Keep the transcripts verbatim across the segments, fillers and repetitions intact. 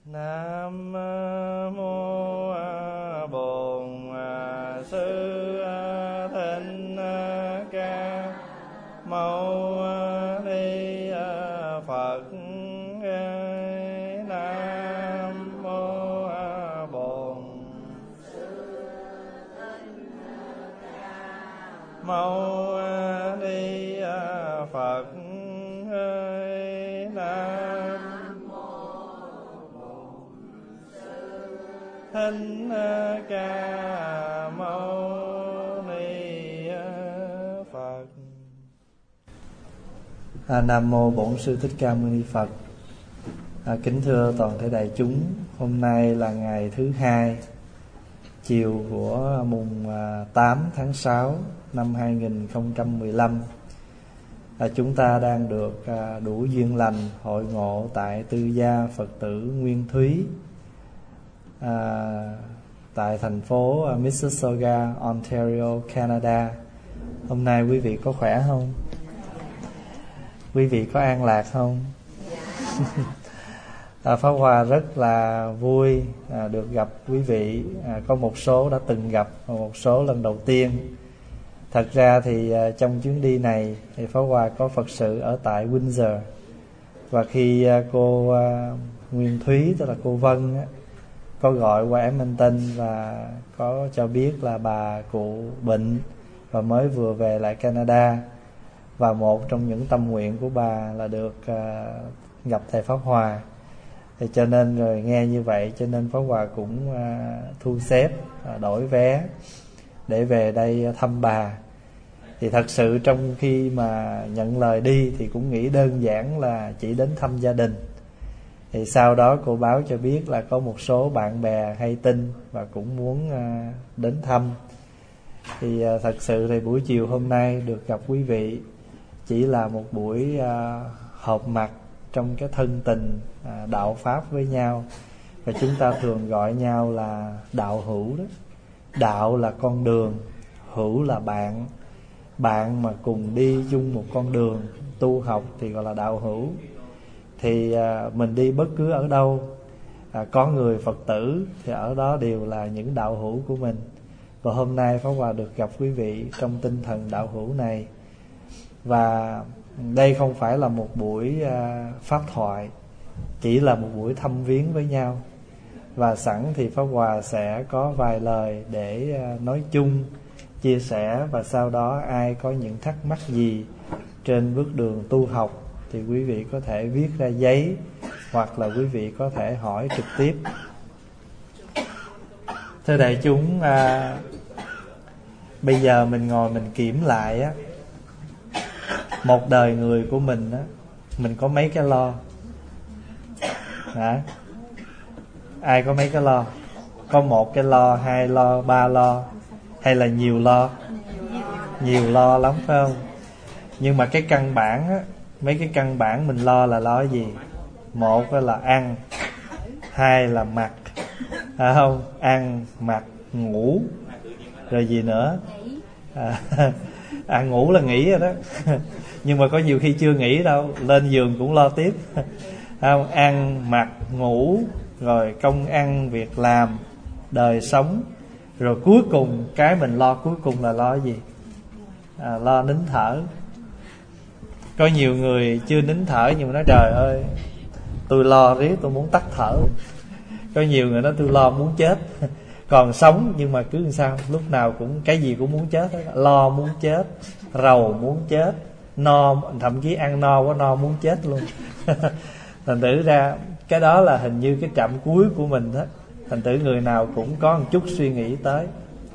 Nam mô Bổn Sư Thích Ca Mâu Ni Phật. Nam mô Bổn Sư Thích Ca Mâu Ni Phật. Thích Ca Mâu Ni Phật. À, Nam mô Bổn Sư Thích Ca Mâu Ni Phật. À, kính thưa toàn thể đại chúng, hôm nay là ngày thứ hai, chiều của mùng tám tháng sáu năm hai nghìn không trăm mười lăm. À, chúng ta đang được à, đủ duyên lành hội ngộ tại Tư Gia Phật tử Nguyên Thúy, À, tại thành phố Mississauga, Ontario, Canada. Hôm nay quý vị có khỏe không? Quý vị có an lạc không? à, Pháp Hòa rất là vui à, được gặp quý vị. à, Có một số đã từng gặp và một số lần đầu tiên. Thật ra thì à, trong chuyến đi này thì Pháp Hòa có Phật sự ở tại Windsor. Và khi à, cô à, Nguyên Thúy, tức là cô Vân á, có gọi qua Edmonton và có cho biết là bà cụ bệnh và mới vừa về lại Canada, và một trong những tâm nguyện của bà là được uh, gặp thầy Pháp Hòa. Thì cho nên rồi nghe như vậy cho nên Pháp Hòa cũng uh, thu xếp uh, đổi vé để về đây thăm bà. Thì thật sự trong khi mà nhận lời đi thì cũng nghĩ đơn giản là chỉ đến thăm gia đình. Thì sau đó cô báo cho biết là có một số bạn bè hay tin và cũng muốn uh, đến thăm. Thì uh, thật sự thì buổi chiều hôm nay được gặp quý vị chỉ là một buổi uh, họp mặt trong cái thân tình uh, đạo pháp với nhau. Và chúng ta thường gọi nhau là đạo hữu đó. Đạo là con đường, hữu là bạn. Bạn mà cùng đi chung một con đường tu học thì gọi là đạo hữu. Thì à, mình đi bất cứ ở đâu, à, có người Phật tử thì ở đó đều là những đạo hữu của mình. Và hôm nay Pháp Hòa được gặp quý vị trong tinh thần đạo hữu này. Và đây không phải là một buổi à, pháp thoại, chỉ là một buổi thăm viếng với nhau. Và sẵn thì Pháp Hòa sẽ có vài lời để à, nói chung, chia sẻ. Và sau đó ai có những thắc mắc gì trên bước đường tu học thì quý vị có thể viết ra giấy, hoặc là quý vị có thể hỏi trực tiếp. Thưa đại chúng, à, bây giờ mình ngồi mình kiểm lại á, một đời người của mình á, mình có mấy cái lo? Hả? Ai có mấy cái lo? Có một cái lo, hai lo, ba lo, hay là nhiều lo? Nhiều lo lắm phải không? Nhưng mà cái căn bản á, mấy cái căn bản mình lo là lo cái gì? Một là ăn, hai là mặc, à không, ăn, mặc, ngủ, rồi gì nữa? À, à ngủ là nghỉ rồi đó. Nhưng mà có nhiều khi chưa nghỉ đâu, lên giường cũng lo tiếp. Không, ăn, mặc, ngủ, rồi công ăn, việc làm, đời sống. Rồi cuối cùng, cái mình lo cuối cùng là lo cái gì? À, lo nín thở. Có nhiều người chưa nín thở nhưng mà nói trời ơi, tôi lo riết tôi muốn tắt thở. Có nhiều người nói tôi lo muốn chết. Còn sống nhưng mà cứ làm sao, lúc nào cũng cái gì cũng muốn chết. Lo muốn chết, rầu muốn chết, no, thậm chí ăn no quá no muốn chết luôn. Thành thử ra cái đó là hình như cái trạm cuối của mình đó. Thành thử người nào cũng có một chút suy nghĩ tới.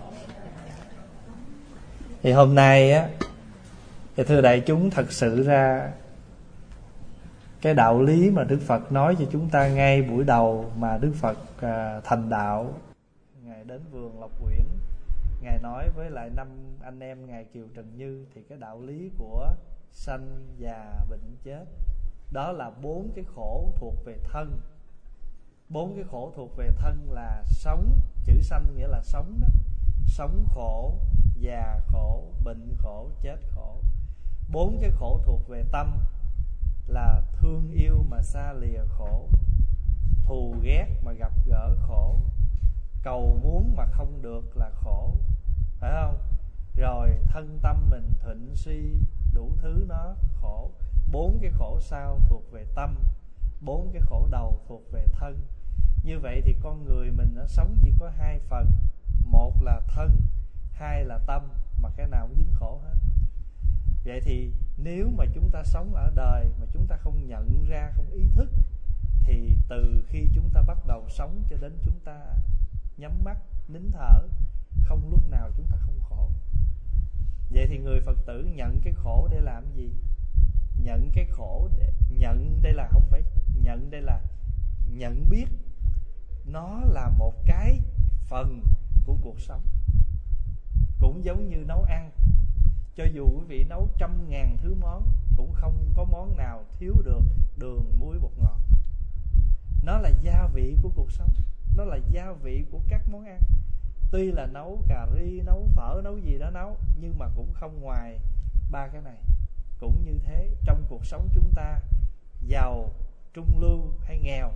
Thì hôm nay á, thì thưa đại chúng, thật sự ra cái đạo lý mà Đức Phật nói cho chúng ta ngay buổi đầu mà Đức Phật à, thành đạo, Ngài đến vườn Lộc Uyển, Ngài nói với lại năm anh em Ngài Kiều Trần Như, thì cái đạo lý của sanh, già, bệnh, chết, đó là bốn cái khổ thuộc về thân. Bốn cái khổ thuộc về thân là sống, chữ sanh nghĩa là sống đó. Sống khổ, già khổ, bệnh khổ, chết khổ. Bốn cái khổ thuộc về tâm là thương yêu mà xa lìa khổ, thù ghét mà gặp gỡ khổ, cầu muốn mà không được là khổ, phải không? Rồi thân tâm mình thịnh suy, đủ thứ nó khổ. Bốn cái khổ sau thuộc về tâm, bốn cái khổ đầu thuộc về thân. Như vậy thì con người mình nó sống chỉ có hai phần, một là thân, hai là tâm, mà cái nào cũng dính khổ hết. Vậy thì nếu mà chúng ta sống ở đời mà chúng ta không nhận ra, không ý thức, thì từ khi chúng ta bắt đầu sống cho đến chúng ta nhắm mắt, nín thở, không lúc nào chúng ta không khổ. Vậy thì người Phật tử nhận cái khổ để làm gì? Nhận cái khổ để nhận đây là không phải nhận đây là nhận biết nó là một cái phần của cuộc sống. Cũng giống như nấu ăn, cho dù quý vị nấu trăm ngàn thứ món cũng không có món nào thiếu được đường, muối, bột ngọt. Nó là gia vị của cuộc sống, nó là gia vị của các món ăn. Tuy là nấu cà ri, nấu phở, nấu gì đó nấu, nhưng mà cũng không ngoài ba cái này. Cũng như thế, trong cuộc sống chúng ta, giàu, trung lưu hay nghèo,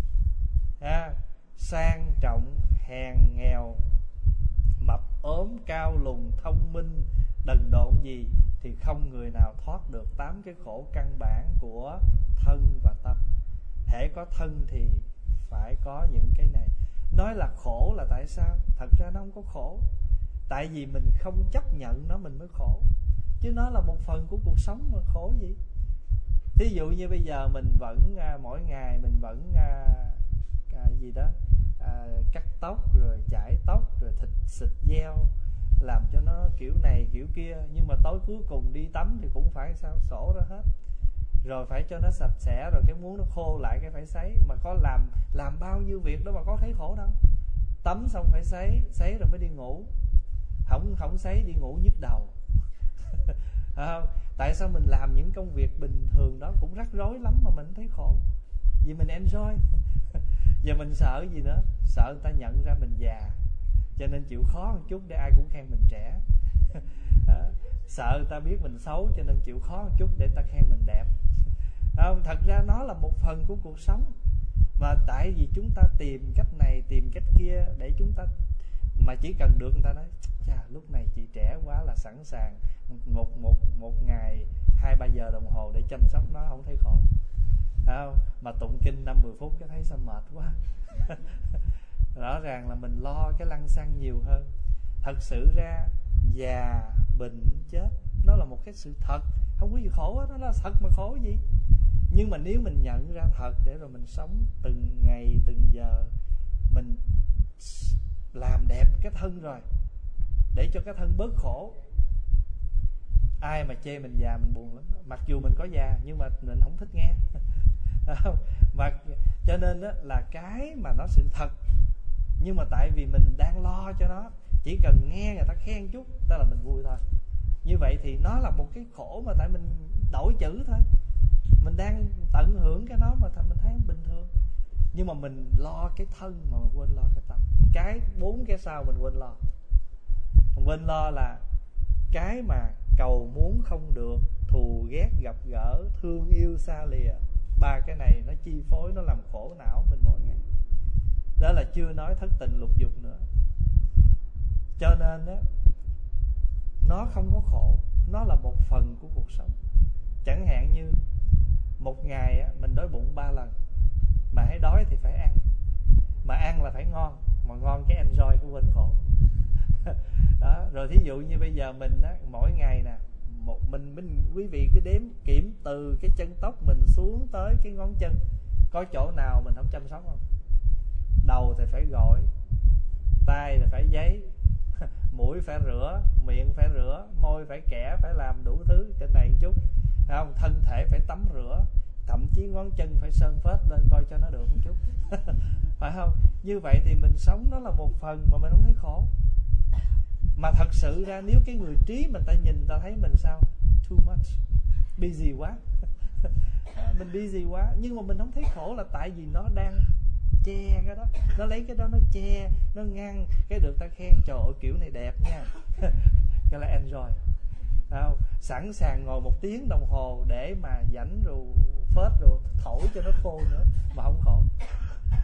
à, sang trọng, hèn nghèo, mập ốm, cao lùn, thông minh, đần độn gì, thì không người nào thoát được tám cái khổ căn bản của thân và tâm. Hễ có thân thì phải có những cái này. Nói là khổ là tại sao? Thật ra nó không có khổ. Tại vì mình không chấp nhận nó mình mới khổ. Chứ nó là một phần của cuộc sống mà khổ gì. Thí dụ như bây giờ mình vẫn à, mỗi ngày mình vẫn à, à, gì đó à, cắt tóc, rồi chải tóc, rồi thịt xịt gel, làm cho nó kiểu này kiểu kia. Nhưng mà tối cuối cùng đi tắm thì cũng phải sao sổ ra hết. Rồi phải cho nó sạch sẽ, rồi cái muốn nó khô lại cái phải sấy. Mà có làm làm bao nhiêu việc đó mà có thấy khổ đâu. Tắm xong phải sấy, sấy rồi mới đi ngủ. Không không sấy đi ngủ nhức đầu. À, tại sao mình làm những công việc bình thường đó cũng rắc rối lắm mà mình thấy khổ? Vì mình enjoy. Giờ mình sợ gì nữa? Sợ người ta nhận ra mình già, cho nên chịu khó một chút để ai cũng khen mình trẻ. À, sợ người ta biết mình xấu, cho nên chịu khó một chút để người ta khen mình đẹp. À, thật ra nó là một phần của cuộc sống. Mà tại vì chúng ta tìm cách này, tìm cách kia để chúng ta, mà chỉ cần được người ta nói chà, lúc này chị trẻ quá là sẵn sàng một một một ngày hai ba giờ đồng hồ để chăm sóc nó, không thấy khổ. À, mà tụng kinh năm mười phút cái thấy sao mệt quá. Rõ ràng là mình lo cái lăng xăng nhiều hơn. Thật sự ra già, bệnh, chết nó là một cái sự thật, không có gì khổ hết, nó là thật mà khổ gì. Nhưng mà nếu mình nhận ra thật để rồi mình sống từng ngày từng giờ, mình làm đẹp cái thân rồi để cho cái thân bớt khổ. Ai mà chê mình già mình buồn lắm. Mặc dù mình có già nhưng mà mình không thích nghe. Mà cho nên đó là cái mà nó sự thật. Nhưng mà tại vì mình đang lo cho nó, chỉ cần nghe người ta khen chút đó là mình vui thôi. Như vậy thì nó là một cái khổ mà tại mình đổi chữ thôi. Mình đang tận hưởng cái đó mà mình thấy bình thường. Nhưng mà mình lo cái thân mà mình quên lo cái tâm. Cái bốn cái sau mình quên lo. Mình quên lo là cái mà cầu muốn không được, thù ghét gặp gỡ, thương yêu xa lìa. Ba cái này nó chi phối, nó làm khổ não mình mỗi ngày. Đó là chưa nói thất tình lục dục nữa. Cho nên đó, nó không có khổ, nó là một phần của cuộc sống. Chẳng hạn như một ngày mình đói bụng ba lần, mà hãy đói thì phải ăn. Mà ăn là phải ngon, mà ngon cái enjoy cái quên khổ. Đó, rồi thí dụ như bây giờ mình á, mỗi ngày nè, một mình, mình quý vị cứ đếm kiểm từ cái chân tóc mình xuống tới cái ngón chân, có chỗ nào mình không chăm sóc không? Đầu thì phải gội, tay thì phải giấy, mũi phải rửa, miệng phải rửa, môi phải kẻ, phải làm đủ thứ trên này một chút, không? Thân thể phải tắm rửa, thậm chí ngón chân phải sơn phết lên coi cho nó được một chút. Phải không? Như vậy thì mình sống nó là một phần mà mình không thấy khổ. Mà thật sự ra nếu cái người trí mình ta nhìn ta thấy mình sao? Too much, busy quá. Mình busy quá, nhưng mà mình không thấy khổ là tại vì nó đang che cái đó, nó lấy cái đó nó che, nó ngăn cái được ta khen trời ơi kiểu này đẹp nha. Cái là enjoy. Không? Sẵn sàng ngồi một tiếng đồng hồ để mà rảnh rồi phết rồi thổi cho nó khô nữa mà không khổ.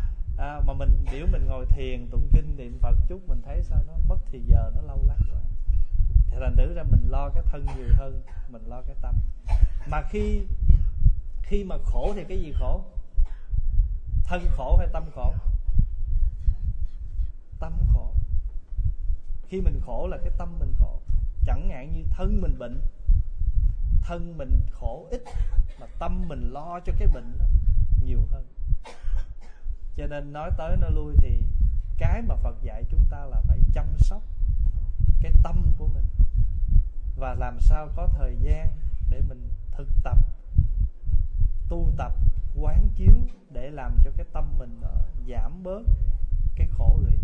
à, mà mình biểu mình ngồi thiền tụng kinh niệm Phật chút, mình thấy sao nó mất thì giờ nó lâu lắc quá. Thì thành thử ra mình lo cái thân nhiều hơn mình lo cái tâm. Mà khi khi mà khổ thì cái gì khổ? Thân khổ hay tâm khổ? Tâm khổ. Khi mình khổ là cái tâm mình khổ. Chẳng hạn như thân mình bệnh, thân mình khổ ít, mà tâm mình lo cho cái bệnh đó nhiều hơn. Cho nên nói tới nói lui thì cái mà Phật dạy chúng ta là phải chăm sóc cái tâm của mình, và làm sao có thời gian để mình thực tập, tu tập, quán chiếu để làm cho cái tâm mình nó giảm bớt cái khổ luyện.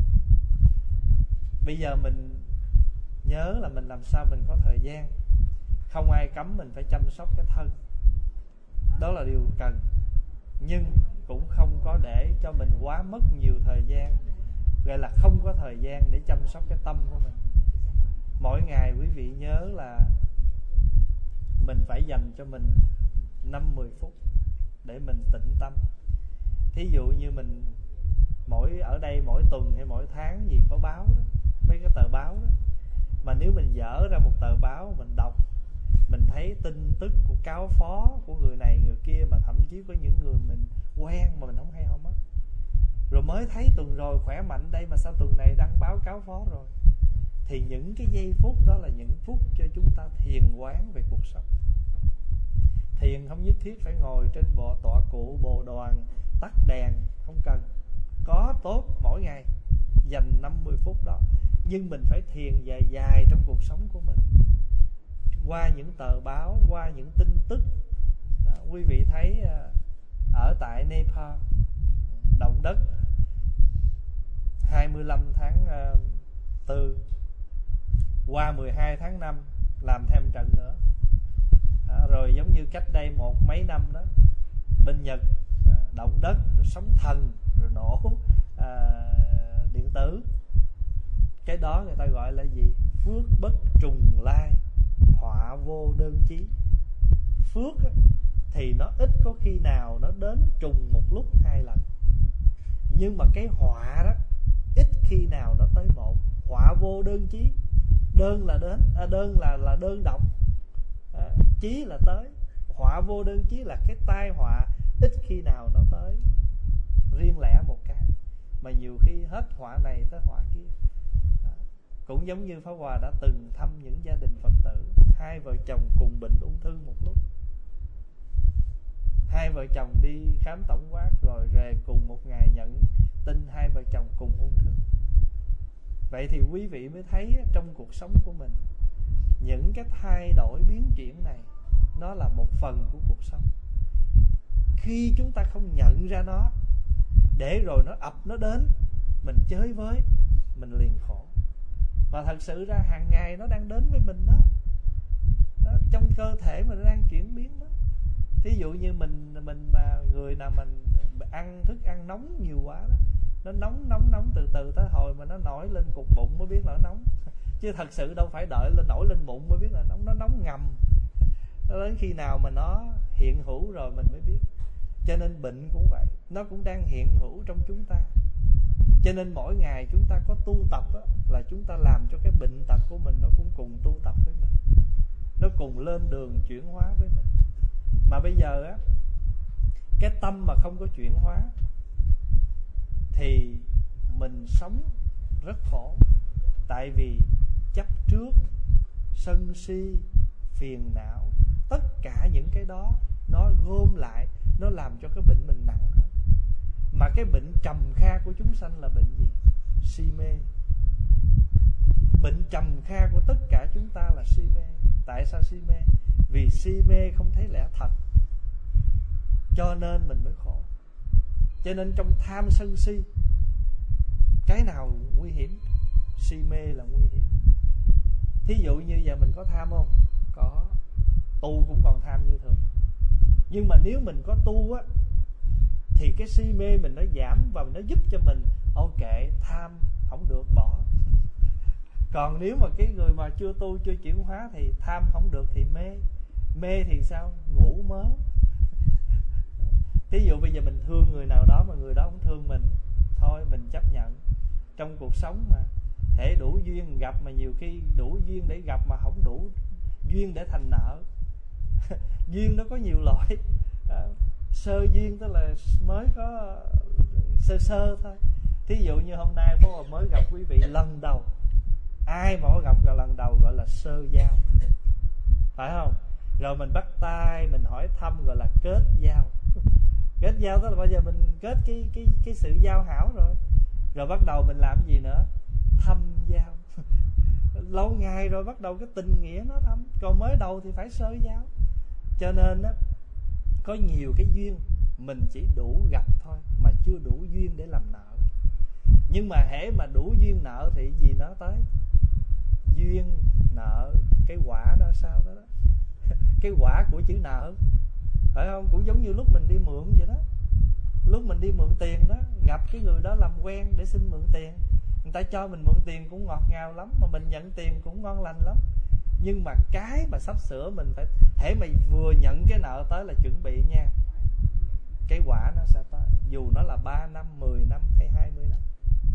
Bây giờ mình nhớ là mình làm sao mình có thời gian. Không ai cấm mình phải chăm sóc cái thân, đó là điều cần. Nhưng cũng không có để cho mình quá mất nhiều thời gian, gọi là không có thời gian để chăm sóc cái tâm của mình. Mỗi ngày quý vị nhớ là mình phải dành cho mình năm mười phút để mình tĩnh tâm. Thí dụ như mình mỗi ở đây mỗi tuần hay mỗi tháng gì có báo đó, mấy cái tờ báo đó, mà nếu mình dở ra một tờ báo mình đọc, mình thấy tin tức của cáo phó của người này người kia, mà thậm chí có những người mình quen mà mình không hay ho mất. Rồi mới thấy tuần rồi khỏe mạnh đây, mà sao tuần này đăng báo cáo phó rồi. Thì những cái giây phút đó là những phút cho chúng ta thiền quán về cuộc sống. Thiền không nhất thiết phải ngồi trên bộ tọa cụ, bồ đoàn, tắt đèn, không cần. Có tốt mỗi ngày dành năm mươi phút đó, nhưng mình phải thiền dài dài trong cuộc sống của mình. Qua những tờ báo, qua những tin tức. Đó, quý vị thấy ở tại Nepal động đất hai mươi lăm tháng tư, qua mười hai tháng năm làm thêm trận nữa. Đó, rồi giống như cách đây một mấy năm đó, bên Nhật động đất, rồi sóng thần, rồi nổ à, điện tử. Cái đó người ta gọi là gì? Phước bất trùng lai, họa vô đơn chí. Phước á, thì nó ít có khi nào nó đến trùng một lúc hai lần, nhưng mà cái họa đó ít khi nào nó tới một. Họa vô đơn chí, đơn là đến, à, đơn là là đơn độc, à, chí là tới. Họa vô đơn chí là cái tai họa ít khi nào nó tới riêng lẻ một cái, mà nhiều khi hết họa này tới họa kia. Đó. Cũng giống như Pháp Hòa đã từng thăm những gia đình Phật tử, hai vợ chồng cùng bệnh ung thư một lúc. Hai vợ chồng đi khám tổng quát rồi về cùng một ngày nhận tin hai vợ chồng cùng ung thư. Vậy thì quý vị mới thấy trong cuộc sống của mình, những cái thay đổi biến chuyển này nó là một phần của cuộc sống. Khi chúng ta không nhận ra nó, để rồi nó ập nó đến, mình chơi với, mình liền khổ. Và thật sự ra hàng ngày nó đang đến với mình đó, đó trong cơ thể mình nó đang chuyển biến đó. Thí dụ như mình mình mà người nào mình ăn thức ăn nóng nhiều quá đó, nó nóng nóng nóng từ từ tới hồi mà nó nổi lên cục bụng mới biết là nó nóng. Chứ thật sự đâu phải đợi lên nổi lên bụng mới biết là nóng, nó nóng ngầm. Nó đến khi nào mà nó hiện hữu rồi mình mới biết. Cho nên bệnh cũng vậy, nó cũng đang hiện hữu trong chúng ta. Cho nên mỗi ngày chúng ta có tu tập đó, là chúng ta làm cho cái bệnh tật của mình nó cũng cùng tu tập với mình, nó cùng lên đường chuyển hóa với mình. Mà bây giờ á, cái tâm mà không có chuyển hóa thì mình sống rất khổ. Tại vì chấp trước, sân si, phiền não, tất cả những cái đó nó gom lại, nó làm cho cái bệnh mình nặng hơn. Mà cái bệnh trầm kha của chúng sanh là bệnh gì? Si mê. Bệnh trầm kha của tất cả chúng ta là si mê. Tại sao si mê? Vì si mê không thấy lẽ thật, cho nên mình mới khổ. Cho nên trong tham sân si, cái nào nguy hiểm? Si mê là nguy hiểm. Thí dụ như giờ mình có tham không? Có. Tu cũng còn tham như thường. Nhưng mà nếu mình có tu á, thì cái si mê mình nó giảm và nó giúp cho mình ok, tham không được bỏ. Còn nếu mà cái người mà chưa tu, chưa chuyển hóa thì tham không được thì mê. Mê thì sao? Ngủ mớ. Thí dụ bây giờ mình thương người nào đó mà người đó không thương mình, trong cuộc sống mà hễ đủ duyên gặp, mà nhiều khi đủ duyên để gặp mà không đủ duyên để thành nợ. Duyên nó có nhiều loại. À, sơ duyên tức là mới có sơ sơ thôi. Thí dụ như hôm nay Pháp Hòa mới gặp quý vị lần đầu. Ai mà có gặp là lần đầu gọi là sơ giao, phải không? Rồi mình bắt tay, mình hỏi thăm gọi là kết giao. Kết giao tức là bây giờ mình kết cái cái cái sự giao hảo rồi. Rồi bắt đầu mình làm gì nữa? Thâm giao. Lâu ngày rồi bắt đầu cái tình nghĩa nó thâm. Còn mới đầu thì phải sơ giao. Cho nên á, có nhiều cái duyên mình chỉ đủ gặp thôi, mà chưa đủ duyên để làm nợ. Nhưng mà hễ mà đủ duyên nợ thì gì nó tới? Duyên nợ, cái quả nó sao đó, đó. Cái quả của chữ nợ, phải không? Cũng giống như lúc mình đi mượn vậy đó. Lúc mình đi mượn tiền đó, gặp cái người đó làm quen để xin mượn tiền, người ta cho mình mượn tiền cũng ngọt ngào lắm, mà mình nhận tiền cũng ngon lành lắm. Nhưng mà cái mà sắp sửa mình phải, hễ mày vừa nhận cái nợ tới là chuẩn bị nha, cái quả nó sẽ tới. Dù nó là ba năm, mười năm hay hai mươi năm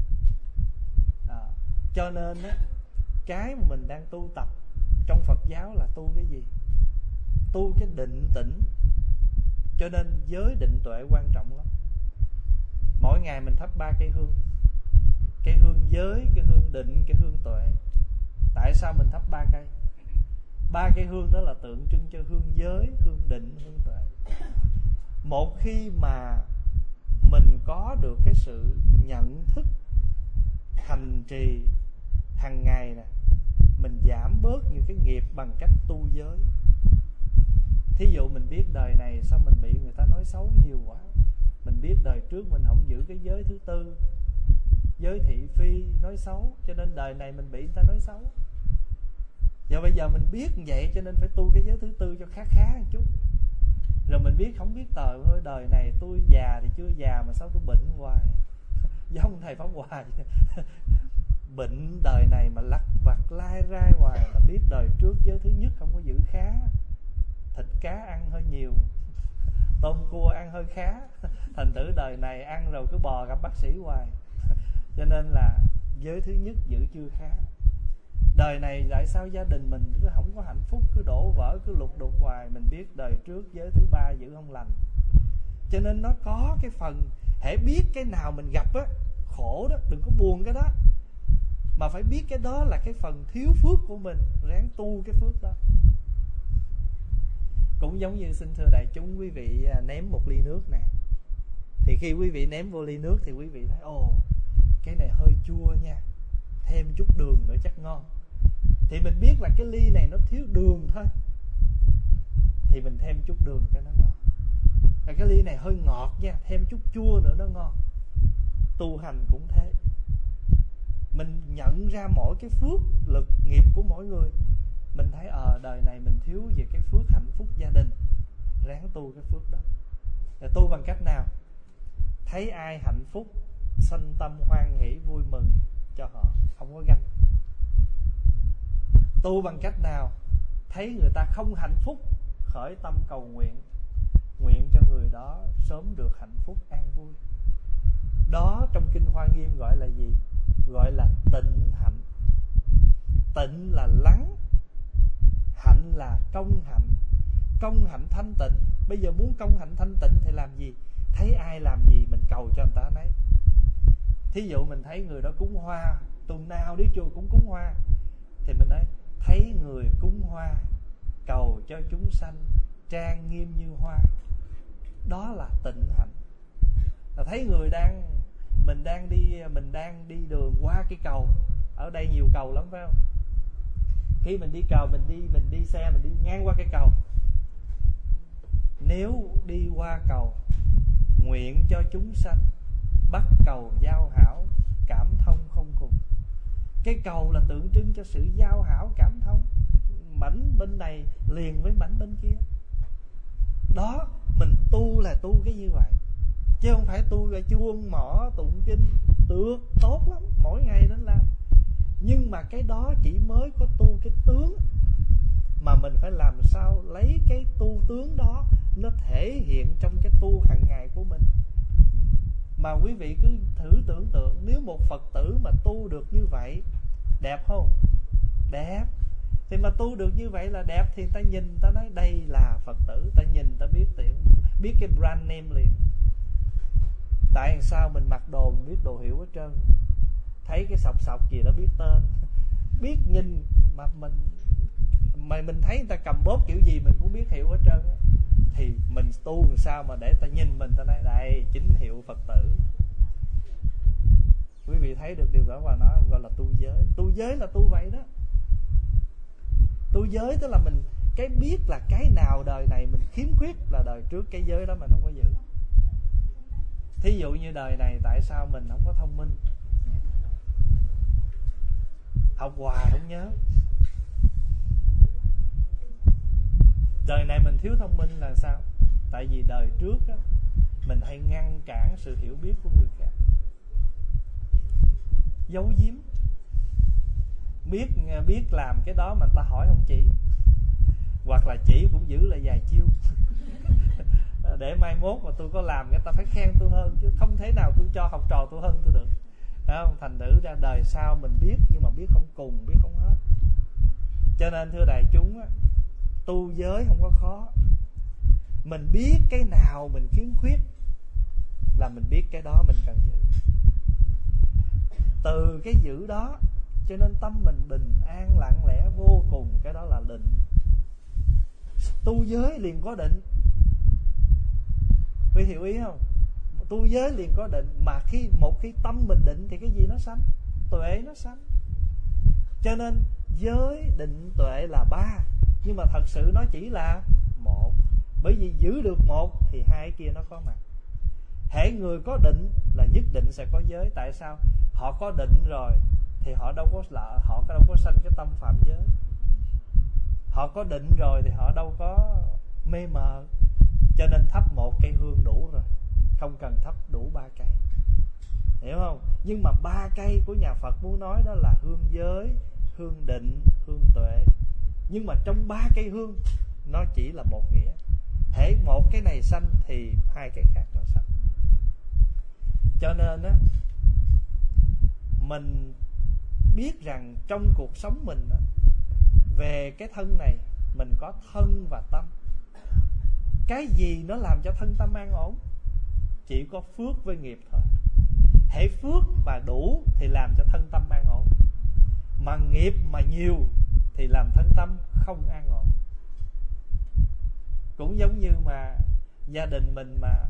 đó. Cho nên á, cái mà mình đang tu tập trong Phật giáo là tu cái gì? Tu cái định tĩnh. Cho nên giới định tuệ quan trọng lắm. Mỗi ngày mình thắp ba cây hương. Cây hương giới, cây hương định, cây hương tuệ. Tại sao mình thắp ba cây? Ba cây hương đó là tượng trưng cho hương giới, hương định, hương tuệ. Một khi mà mình có được cái sự nhận thức hành trì hàng ngày nè, mình giảm bớt những cái nghiệp bằng cách tu giới. Thí dụ mình biết đời này sao mình bị người ta nói xấu nhiều quá. Mình biết đời trước mình không giữ cái giới thứ tư, giới thị phi, nói xấu, cho nên đời này mình bị người ta nói xấu. Và bây giờ mình biết vậy cho nên phải tu cái giới thứ tư cho khá khá một chút. Rồi mình biết không biết trời ơi, đời này tôi già thì chưa già mà sao tôi bệnh hoài. Giống thầy Pháp Hòa bệnh đời này mà lặt vặt lai rai hoài là biết đời trước giới thứ nhất không có giữ khá. Thịt cá ăn hơi nhiều, tôm cua ăn hơi khá, thành thử đời này ăn rồi cứ bò gặp bác sĩ hoài. Cho nên là giới thứ nhất giữ chưa khá. Đời này tại sao gia đình mình cứ không có hạnh phúc, cứ đổ vỡ, cứ lục đục hoài. Mình biết đời trước giới thứ ba giữ không lành. Cho nên nó có cái phần, hễ biết cái nào mình gặp á, khổ đó, đừng có buồn cái đó, mà phải biết cái đó là cái phần thiếu phước của mình, ráng tu cái phước đó. Cũng giống như xin thưa đại chúng, quý vị ném một ly nước nè, thì khi quý vị ném vô ly nước thì quý vị thấy ồ, cái này hơi chua nha, thêm chút đường nữa chắc ngon. Thì mình biết là cái ly này nó thiếu đường thôi, thì mình thêm chút đường cho nó ngon. Và cái ly này hơi ngọt nha, thêm chút chua nữa nó ngon. Tu hành cũng thế. Mình nhận ra mỗi cái phước lực nghiệp của mỗi người. Mình thấy ờ à, đời này mình thiếu về cái phước hạnh phúc gia đình, ráng tu cái phước đó. Rồi tu bằng cách nào? Thấy ai hạnh phúc, sanh tâm hoan hỷ vui mừng cho họ, không có ganh. Tu bằng cách nào? Thấy người ta không hạnh phúc, khởi tâm cầu nguyện, nguyện cho người đó sớm được hạnh phúc an vui. Đó trong Kinh Hoa Nghiêm gọi là gì? Gọi là tịnh hạnh. Tịnh là lắng, hạnh là công hạnh. Công hạnh thanh tịnh. Bây giờ muốn công hạnh thanh tịnh thì làm gì? Thấy ai làm gì mình cầu cho người ta nấy. Thí dụ mình thấy người đó cúng hoa, tuần nào đi chùa cũng cúng hoa, thì mình nói thấy người cúng hoa, cầu cho chúng sanh trang nghiêm như hoa. Đó là tịnh hạnh. Là thấy người đang mình đang đi mình đang đi đường qua cái cầu, ở đây nhiều cầu lắm phải không? Khi mình đi cầu, mình đi mình đi xe, mình đi ngang qua cái cầu, nếu đi qua cầu, nguyện cho chúng sanh bắt cầu giao hảo, cảm thông không cùng. Cái cầu là tượng trưng cho sự giao hảo cảm thông, mảnh bên này liền với mảnh bên kia. Đó, mình tu là tu cái như vậy, chứ không phải tu là chuông mỏ tụng kinh. Được, tốt lắm, mỗi ngày đến làm. Nhưng mà cái đó chỉ mới có tu cái tướng, mà mình phải làm sao lấy cái tu tướng đó nó thể hiện trong cái tu hàng ngày của mình. Mà quý vị cứ thử tưởng tượng, nếu một Phật tử mà tu được như vậy, đẹp không? Đẹp. Thì mà tu được như vậy là đẹp, thì ta nhìn ta nói đây là Phật tử, ta nhìn ta biết tiện, biết cái brand name liền. Tại sao mình mặc đồ mình biết đồ hiểu hết trơn, thấy cái sọc sọc gì đó biết tên, biết nhìn mà mình mà mình thấy người ta cầm bóp kiểu gì mình cũng biết hiểu hết trơn á. Thì mình tu làm sao mà để ta nhìn mình ta nói đây chính hiệu Phật tử. Quý vị thấy được điều đó và nói gọi là tu giới. Tu giới là tu vậy đó. Tu giới tức là mình cái biết là cái nào đời này mình khiếm khuyết là đời trước cái giới đó mình không có giữ. Thí dụ như đời này tại sao mình không có thông minh, học hoài không nhớ. Đời này mình thiếu thông minh là sao? Tại vì đời trước á, mình hay ngăn cản sự hiểu biết của người khác, giấu giếm, biết biết làm cái đó mà ta hỏi không chỉ, hoặc là chỉ cũng giữ lại vài chiêu để mai mốt mà tôi có làm cái ta phải khen tôi hơn, chứ không thể nào tôi cho học trò tôi hơn tôi được. Phải không? Thành thử ra đời sau mình biết nhưng mà biết không cùng, biết không hết. Cho nên thưa đại chúng á, tu giới không có khó. Mình biết cái nào mình khiếm khuyết là mình biết cái đó mình cần giữ. Từ cái giữ đó cho nên tâm mình bình an lặng lẽ vô cùng, cái đó là định. Tu giới liền có định. Quý hiểu ý không? Tu giới liền có định. Mà khi một khi tâm mình định thì cái gì nó sanh? Tuệ nó sanh. Cho nên giới định tuệ là ba, nhưng mà thật sự nó chỉ là một. Bởi vì giữ được một thì hai cái kia nó có mặt. Hễ người có định là nhất định sẽ có giới. Tại sao? Họ có định rồi thì họ đâu có lợ, họ đâu có sanh cái tâm phạm giới. Họ có định rồi thì họ đâu có mê mờ. Cho nên thắp một cây hương đủ rồi, không cần thắp đủ ba cây. Hiểu không? Nhưng mà ba cây của nhà Phật muốn nói đó là hương giới, hương định, hương tuệ. Nhưng mà trong ba cây hương nó chỉ là một nghĩa. Hễ một cái này sanh thì hai cái khác nó sanh. Cho nên á, mình biết rằng trong cuộc sống mình á, về cái thân này mình có thân và tâm. Cái gì nó làm cho thân tâm an ổn? Chỉ có phước với nghiệp thôi. Hễ phước mà đủ thì làm cho thân tâm an ổn. Mà nghiệp mà nhiều thì làm thân tâm không an ổn. Cũng giống như mà gia đình mình mà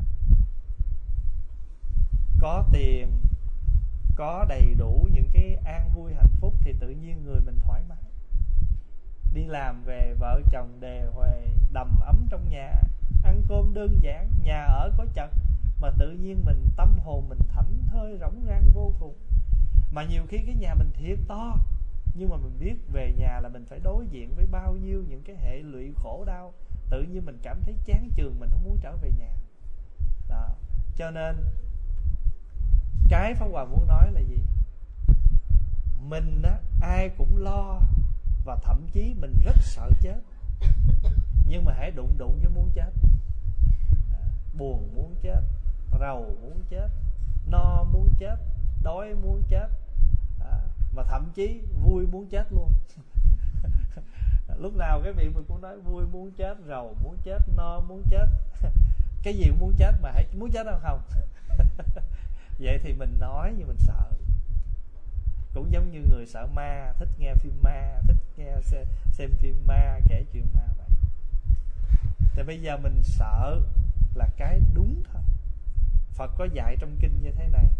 có tiền, có đầy đủ những cái an vui hạnh phúc thì tự nhiên người mình thoải mái. Đi làm về vợ chồng đề huề, đầm ấm trong nhà, ăn cơm đơn giản, nhà ở có chật, mà tự nhiên mình tâm hồn mình thảnh thơi rỗng rang vô cùng. Mà nhiều khi cái nhà mình thiệt to, nhưng mà mình biết về nhà là mình phải đối diện với bao nhiêu những cái hệ lụy khổ đau. Tự nhiên mình cảm thấy chán chường, mình không muốn trở về nhà đó. Cho nên cái Pháp Hòa muốn nói là gì? Mình á, ai cũng lo, và thậm chí mình rất sợ chết. Nhưng mà hãy đụng đụng cái muốn chết, buồn muốn chết, rầu muốn chết, no muốn chết, đói muốn chết, à, mà thậm chí vui muốn chết luôn. Lúc nào cái miệng mình cũng nói vui muốn chết, rầu muốn chết, no muốn chết. Cái gì cũng muốn chết, mà hãy muốn chết không không? Vậy thì mình nói nhưng mình sợ. Cũng giống như người sợ ma, thích nghe phim ma, thích nghe xem, xem phim ma, kể chuyện ma vậy. Thì bây giờ mình sợ là cái đúng thôi. Phật có dạy trong kinh như thế này: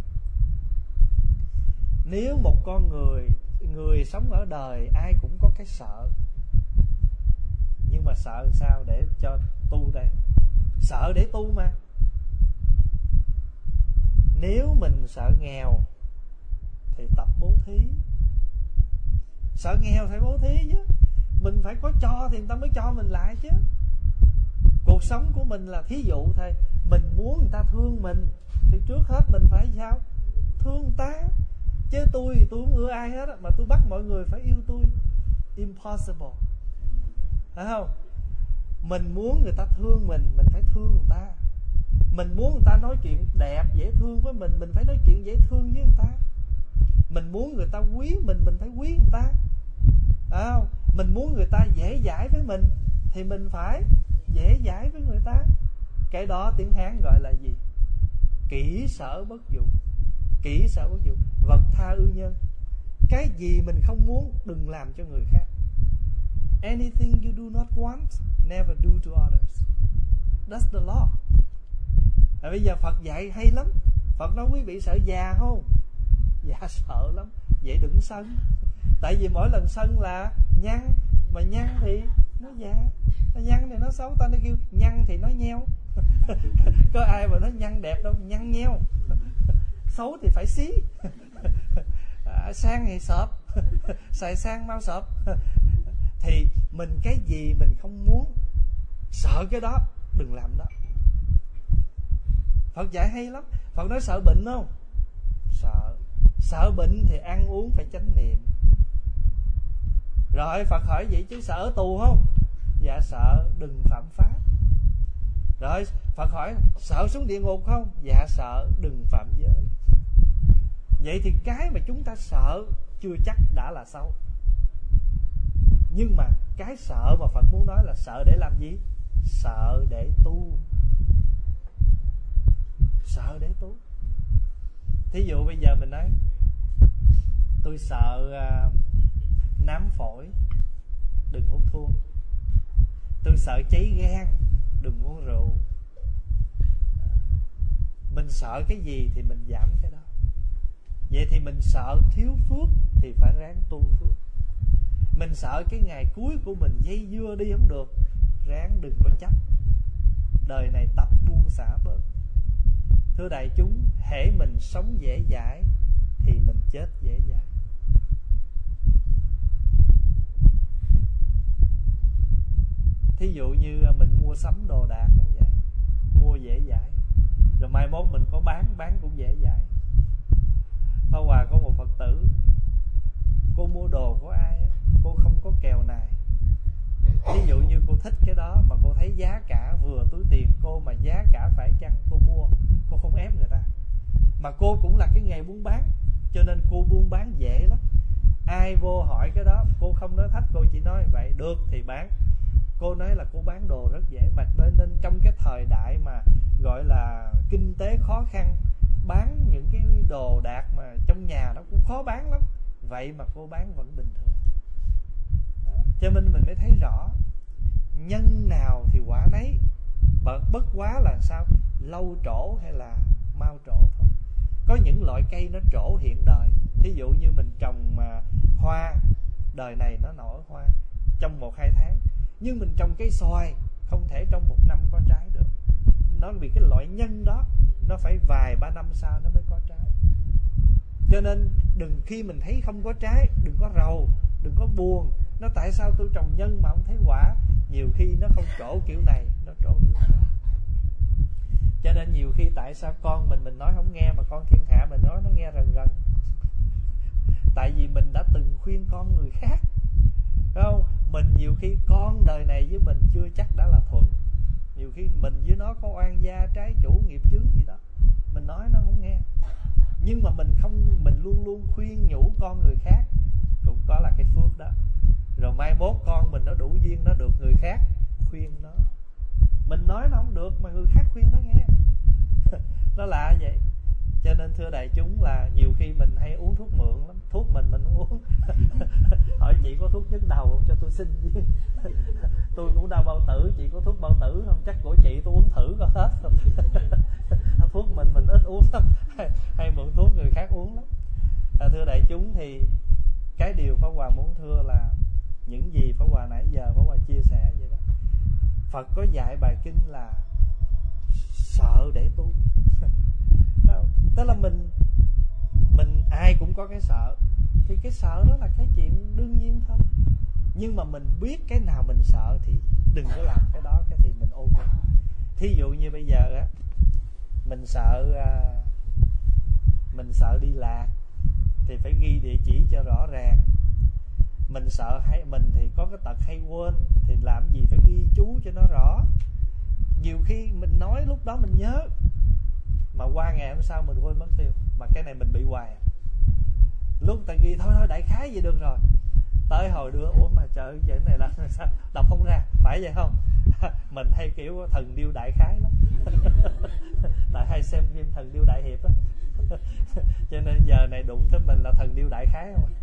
nếu một con người, người sống ở đời ai cũng có cái sợ. Nhưng mà sợ làm sao để cho tu đây? Sợ để tu mà. Nếu mình sợ nghèo thì tập bố thí. Sợ nghèo phải bố thí chứ. Mình phải có cho thì người ta mới cho mình lại chứ. Cuộc sống của mình là thí dụ thôi. Mình muốn người ta thương mình thì trước hết mình phải sao? Thương người ta. Chứ tôi thì tôi không ưa ai hết, mà tôi bắt mọi người phải yêu tôi, impossible. Phải không? Mình muốn người ta thương mình, mình phải thương người ta. Mình muốn người ta nói chuyện đẹp, dễ thương với mình, mình phải nói chuyện dễ thương với người ta. Mình muốn người ta quý mình, mình phải quý người ta. À, mình muốn người ta dễ dãi với mình thì mình phải dễ dãi với người ta. Cái đó tiếng Hán gọi là gì? Kỹ sở bất dụng. Kỹ sở bất dụng, vật tha ư nhân. Cái gì mình không muốn đừng làm cho người khác. Anything you do not want, never do to others. That's the law. À, bây giờ Phật dạy hay lắm. Phật nói quý vị sợ già không? Dạ sợ lắm. Vậy đừng sân. Tại vì mỗi lần sân là nhăn. Mà nhăn thì nó già. Nhăn thì nó xấu, ta nó kêu nhăn thì nó nheo. Có ai mà nói nhăn đẹp đâu, nhăn nheo. Xấu thì phải xí. À, sang thì sợp. Xài sang mau sợp. Thì mình cái gì mình không muốn, sợ cái đó đừng làm đó. Phật dạy hay lắm. Phật nói sợ bệnh không? Sợ. Sợ bệnh thì ăn uống phải chánh niệm. Rồi Phật hỏi vậy chứ sợ ở tù không? Dạ sợ, đừng phạm pháp. Rồi Phật hỏi sợ xuống địa ngục không? Dạ sợ, đừng phạm giới. Vậy thì cái mà chúng ta sợ chưa chắc đã là xấu. Nhưng mà cái sợ mà Phật muốn nói là sợ để làm gì? Sợ để tu. Sợ để tu. Thí dụ bây giờ mình nói tôi sợ uh, nám phổi, đừng hút thuốc. Tôi sợ cháy gan, đừng uống rượu. Mình sợ cái gì thì mình giảm cái đó. Vậy thì mình sợ thiếu phước thì phải ráng tu phước. Mình sợ cái ngày cuối của mình dây dưa đi không được, ráng đừng có chấp. Đời này tập buông xả bớt. Thưa đại chúng, hễ mình sống dễ dãi thì mình chết dễ dãi. Thí dụ như mình mua sắm đồ đạc cũng vậy, mua dễ dãi, rồi mai mốt mình có bán, bán cũng dễ dãi. Pháp Hòa có một Phật tử, cô mua đồ của ai cô không có kèo nài. Ví dụ như cô thích cái đó mà cô thấy giá cả vừa túi tiền cô, mà giá cả phải chăng cô mua, cô không ép người ta. Mà cô cũng là cái nghề buôn bán, cho nên cô buôn bán dễ lắm. Ai vô hỏi cái đó cô không nói thách, cô chỉ nói vậy, được thì bán. Cô nói là cô bán đồ rất dễ. Mà nên trong cái thời đại mà gọi là kinh tế khó khăn, bán những cái đồ đạc mà trong nhà nó cũng khó bán lắm, vậy mà cô bán vẫn bình thường. Cho nên mình mới thấy rõ nhân nào thì quả nấy. Bất quá là sao? Lâu trổ hay là mau trổ thôi. Có những loại cây nó trổ hiện đời. Thí dụ như mình trồng mà hoa, đời này nó nở hoa trong một hai tháng. Nhưng mình trồng cây xoài không thể trong một năm có trái được. Nó vì cái loại nhân đó nó phải vài ba năm sau nó mới có trái. Cho nên đừng khi mình thấy không có trái, đừng có rầu, đừng có buồn. Nó tại sao tôi trồng nhân mà không thấy quả? Nhiều khi nó không trổ kiểu này, nó trổ kiểu này. Cho nên nhiều khi tại sao con mình mình nói không nghe, mà con thiên hạ mình nói nó nghe rần rần. Tại vì mình đã từng khuyên con người khác, phải không? Mình nhiều khi con đời này với mình chưa chắc đã là thuận. Nhiều khi mình với nó có oan gia, trái chủ, nghiệp chướng gì đó, mình nói nó không nghe. Nhưng mà mình không, mình luôn luôn khuyên nhủ con người khác, cũng có là cái phước đó. Rồi mai mốt con mình nó đủ duyên, nó được người khác khuyên nó. Mình nói nó không được mà người khác khuyên nó nghe. Nó lạ vậy. Cho nên thưa đại chúng là nhiều khi mình hay uống thuốc mượn lắm. Thuốc mình mình uống. Hỏi chị có thuốc nhức đầu không cho tôi xin viên. Tôi cũng đau bao tử, chị có thuốc bao tử không? Chắc của chị tôi uống thử coi hết không. Thuốc mình mình ít uống lắm. Hay, hay mượn thuốc người khác uống lắm. À, thưa đại chúng thì cái điều Pháp Hòa muốn thưa là những gì Pháp Hòa nãy giờ Pháp Hòa chia sẻ vậy đó. Phật có dạy bài kinh là sợ để tu. Tức là mình mình ai cũng có cái sợ, thì cái sợ đó là cái chuyện đương nhiên thôi. Nhưng mà mình biết cái nào mình sợ thì đừng có làm cái đó, cái thì mình ok. Thí dụ như bây giờ á, mình sợ mình sợ đi lạc thì phải ghi địa chỉ cho rõ ràng. Mình sợ hay mình thì có cái tật hay quên thì làm gì phải ghi chú cho nó rõ. Nhiều khi mình nói lúc đó mình nhớ, mà qua ngày hôm sau mình quên mất tiêu. Mà cái này mình bị hoài. Lúc ta ghi thôi thôi đại khái vậy được rồi, tới hồi đưa ủa mà trời vậy này là sao đọc không ra, phải vậy không? Mình hay kiểu thần điêu đại khái lắm. Tại hay xem phim Thần Điêu Đại Hiệp á. Cho nên giờ này đụng tới mình là thần điêu đại khái không.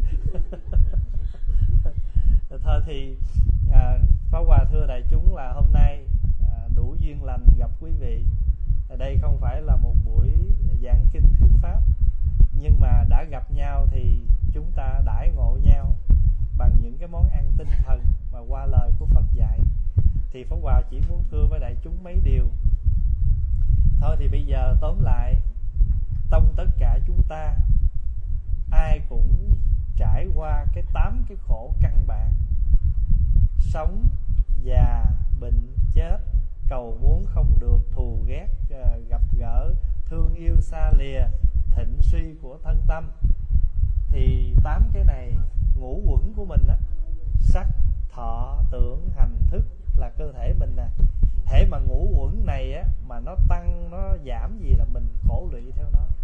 Thôi thì à, Pháp Hòa thưa đại chúng là hôm nay à, đủ duyên lành gặp quý vị. Ở đây không phải là một buổi giảng kinh thuyết pháp, nhưng mà đã gặp nhau thì chúng ta đãi ngộ nhau bằng những cái món ăn tinh thần mà qua lời của Phật dạy. Thì Pháp Hòa chỉ muốn thưa với đại chúng mấy điều. Thôi thì bây giờ tóm lại, trong tất cả chúng ta ai cũng trải qua cái tám cái khổ căn bản: sống, già, bệnh, chết, cầu muốn không được, thù ghét, gặp gỡ, thương yêu xa lìa, thịnh suy của thân tâm. Thì tám cái này ngũ uẩn của mình á, sắc, thọ, tưởng, hành, thức là cơ thể mình nè. Hễ mà ngũ uẩn này á mà nó tăng nó giảm gì là mình khổ lụy theo nó.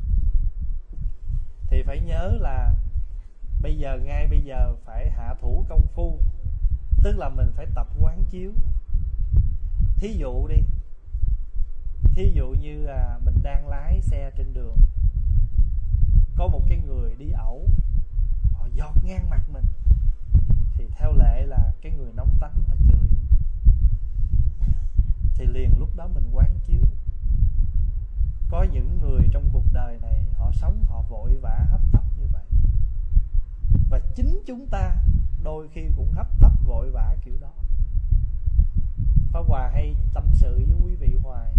Thì phải nhớ là bây giờ ngay bây giờ phải hạ thủ công phu, tức là mình phải tập quán chiếu. Thí dụ đi, thí dụ như là mình đang lái xe trên đường, có một cái người đi ẩu, họ giọt ngang mặt mình, thì theo lệ là cái người nóng tánh người ta chửi, thì liền lúc đó mình quán chiếu. Có những người trong cuộc đời này họ sống họ vội vã hấp tấp như vậy, và chính chúng ta đôi khi cũng hấp tấp vội vã kiểu đó. Pháp Hòa hay tâm sự với quý vị hoài.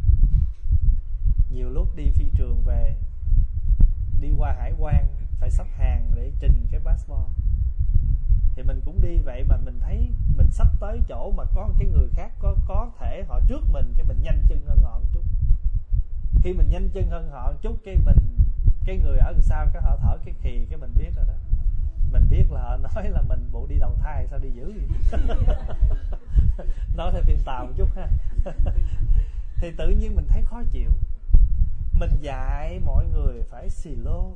Nhiều lúc đi phi trường về, đi qua hải quan phải xách hàng để trình cái passport, thì mình cũng đi vậy mà mình thấy mình sắp tới chỗ mà có cái người khác có có thể họ trước mình, cái mình nhanh chân hơn họ một chút. Khi mình nhanh chân hơn họ một chút, cái mình cái người ở đằng sau cái họ thở cái khì, cái mình biết rồi đó. Mình biết là họ nói là mình bộ đi đầu thai sao đi dữ vậy. Nói theo phim Tàu một chút ha. Thì tự nhiên mình thấy khó chịu. Mình dạy mọi người phải xì lô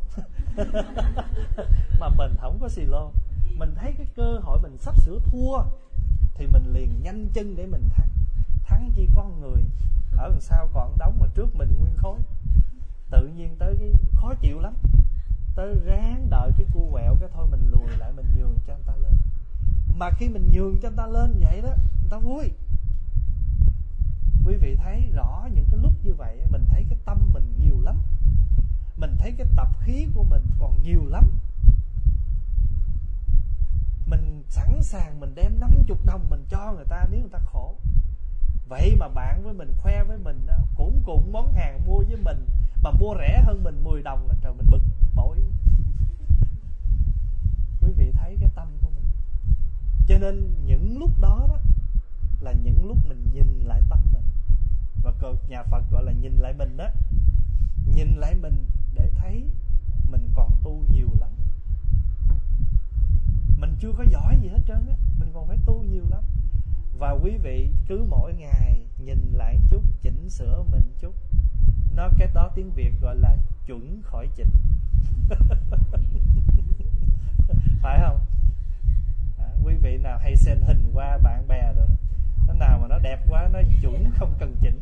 mà mình không có xì lô. Mình thấy cái cơ hội mình sắp sửa thua thì mình liền nhanh chân để mình thắng. Thắng chi con người ở đằng sau còn đóng mà trước mình nguyên khối. Tự nhiên tới cái khó chịu lắm, tới ráng đợi cái cua quẹo cái thôi mình lùi lại, mình nhường cho anh ta lên. Mà khi mình nhường cho anh ta lên vậy đó, người ta vui. Quý vị thấy rõ những cái lúc như vậy, mình thấy cái tâm mình nhiều lắm, mình thấy cái tập khí của mình còn nhiều lắm. Mình sẵn sàng mình đem năm mươi đồng mình cho người ta nếu người ta khổ. Vậy mà bạn với mình khoe với mình cũng cùng món hàng mua với mình mà mua rẻ hơn mình mười đồng là trời mình bực bội. Quý vị thấy cái tâm của mình. Cho nên những lúc đó đó là những lúc mình nhìn lại tâm mình. Và nhà Phật gọi là nhìn lại mình đó. Nhìn lại mình để thấy mình còn tu nhiều lắm. Mình chưa có giỏi gì hết trơn á, mình còn phải tu nhiều lắm. Và quý vị cứ mỗi ngày nhìn lại chút, chỉnh sửa mình chút. Nó cái đó tiếng Việt gọi là chuẩn khỏi chỉnh. Phải không? À, quý vị nào hay xem hình qua bạn bè rồi, nó nào mà nó đẹp quá nó chuẩn không cần chỉnh.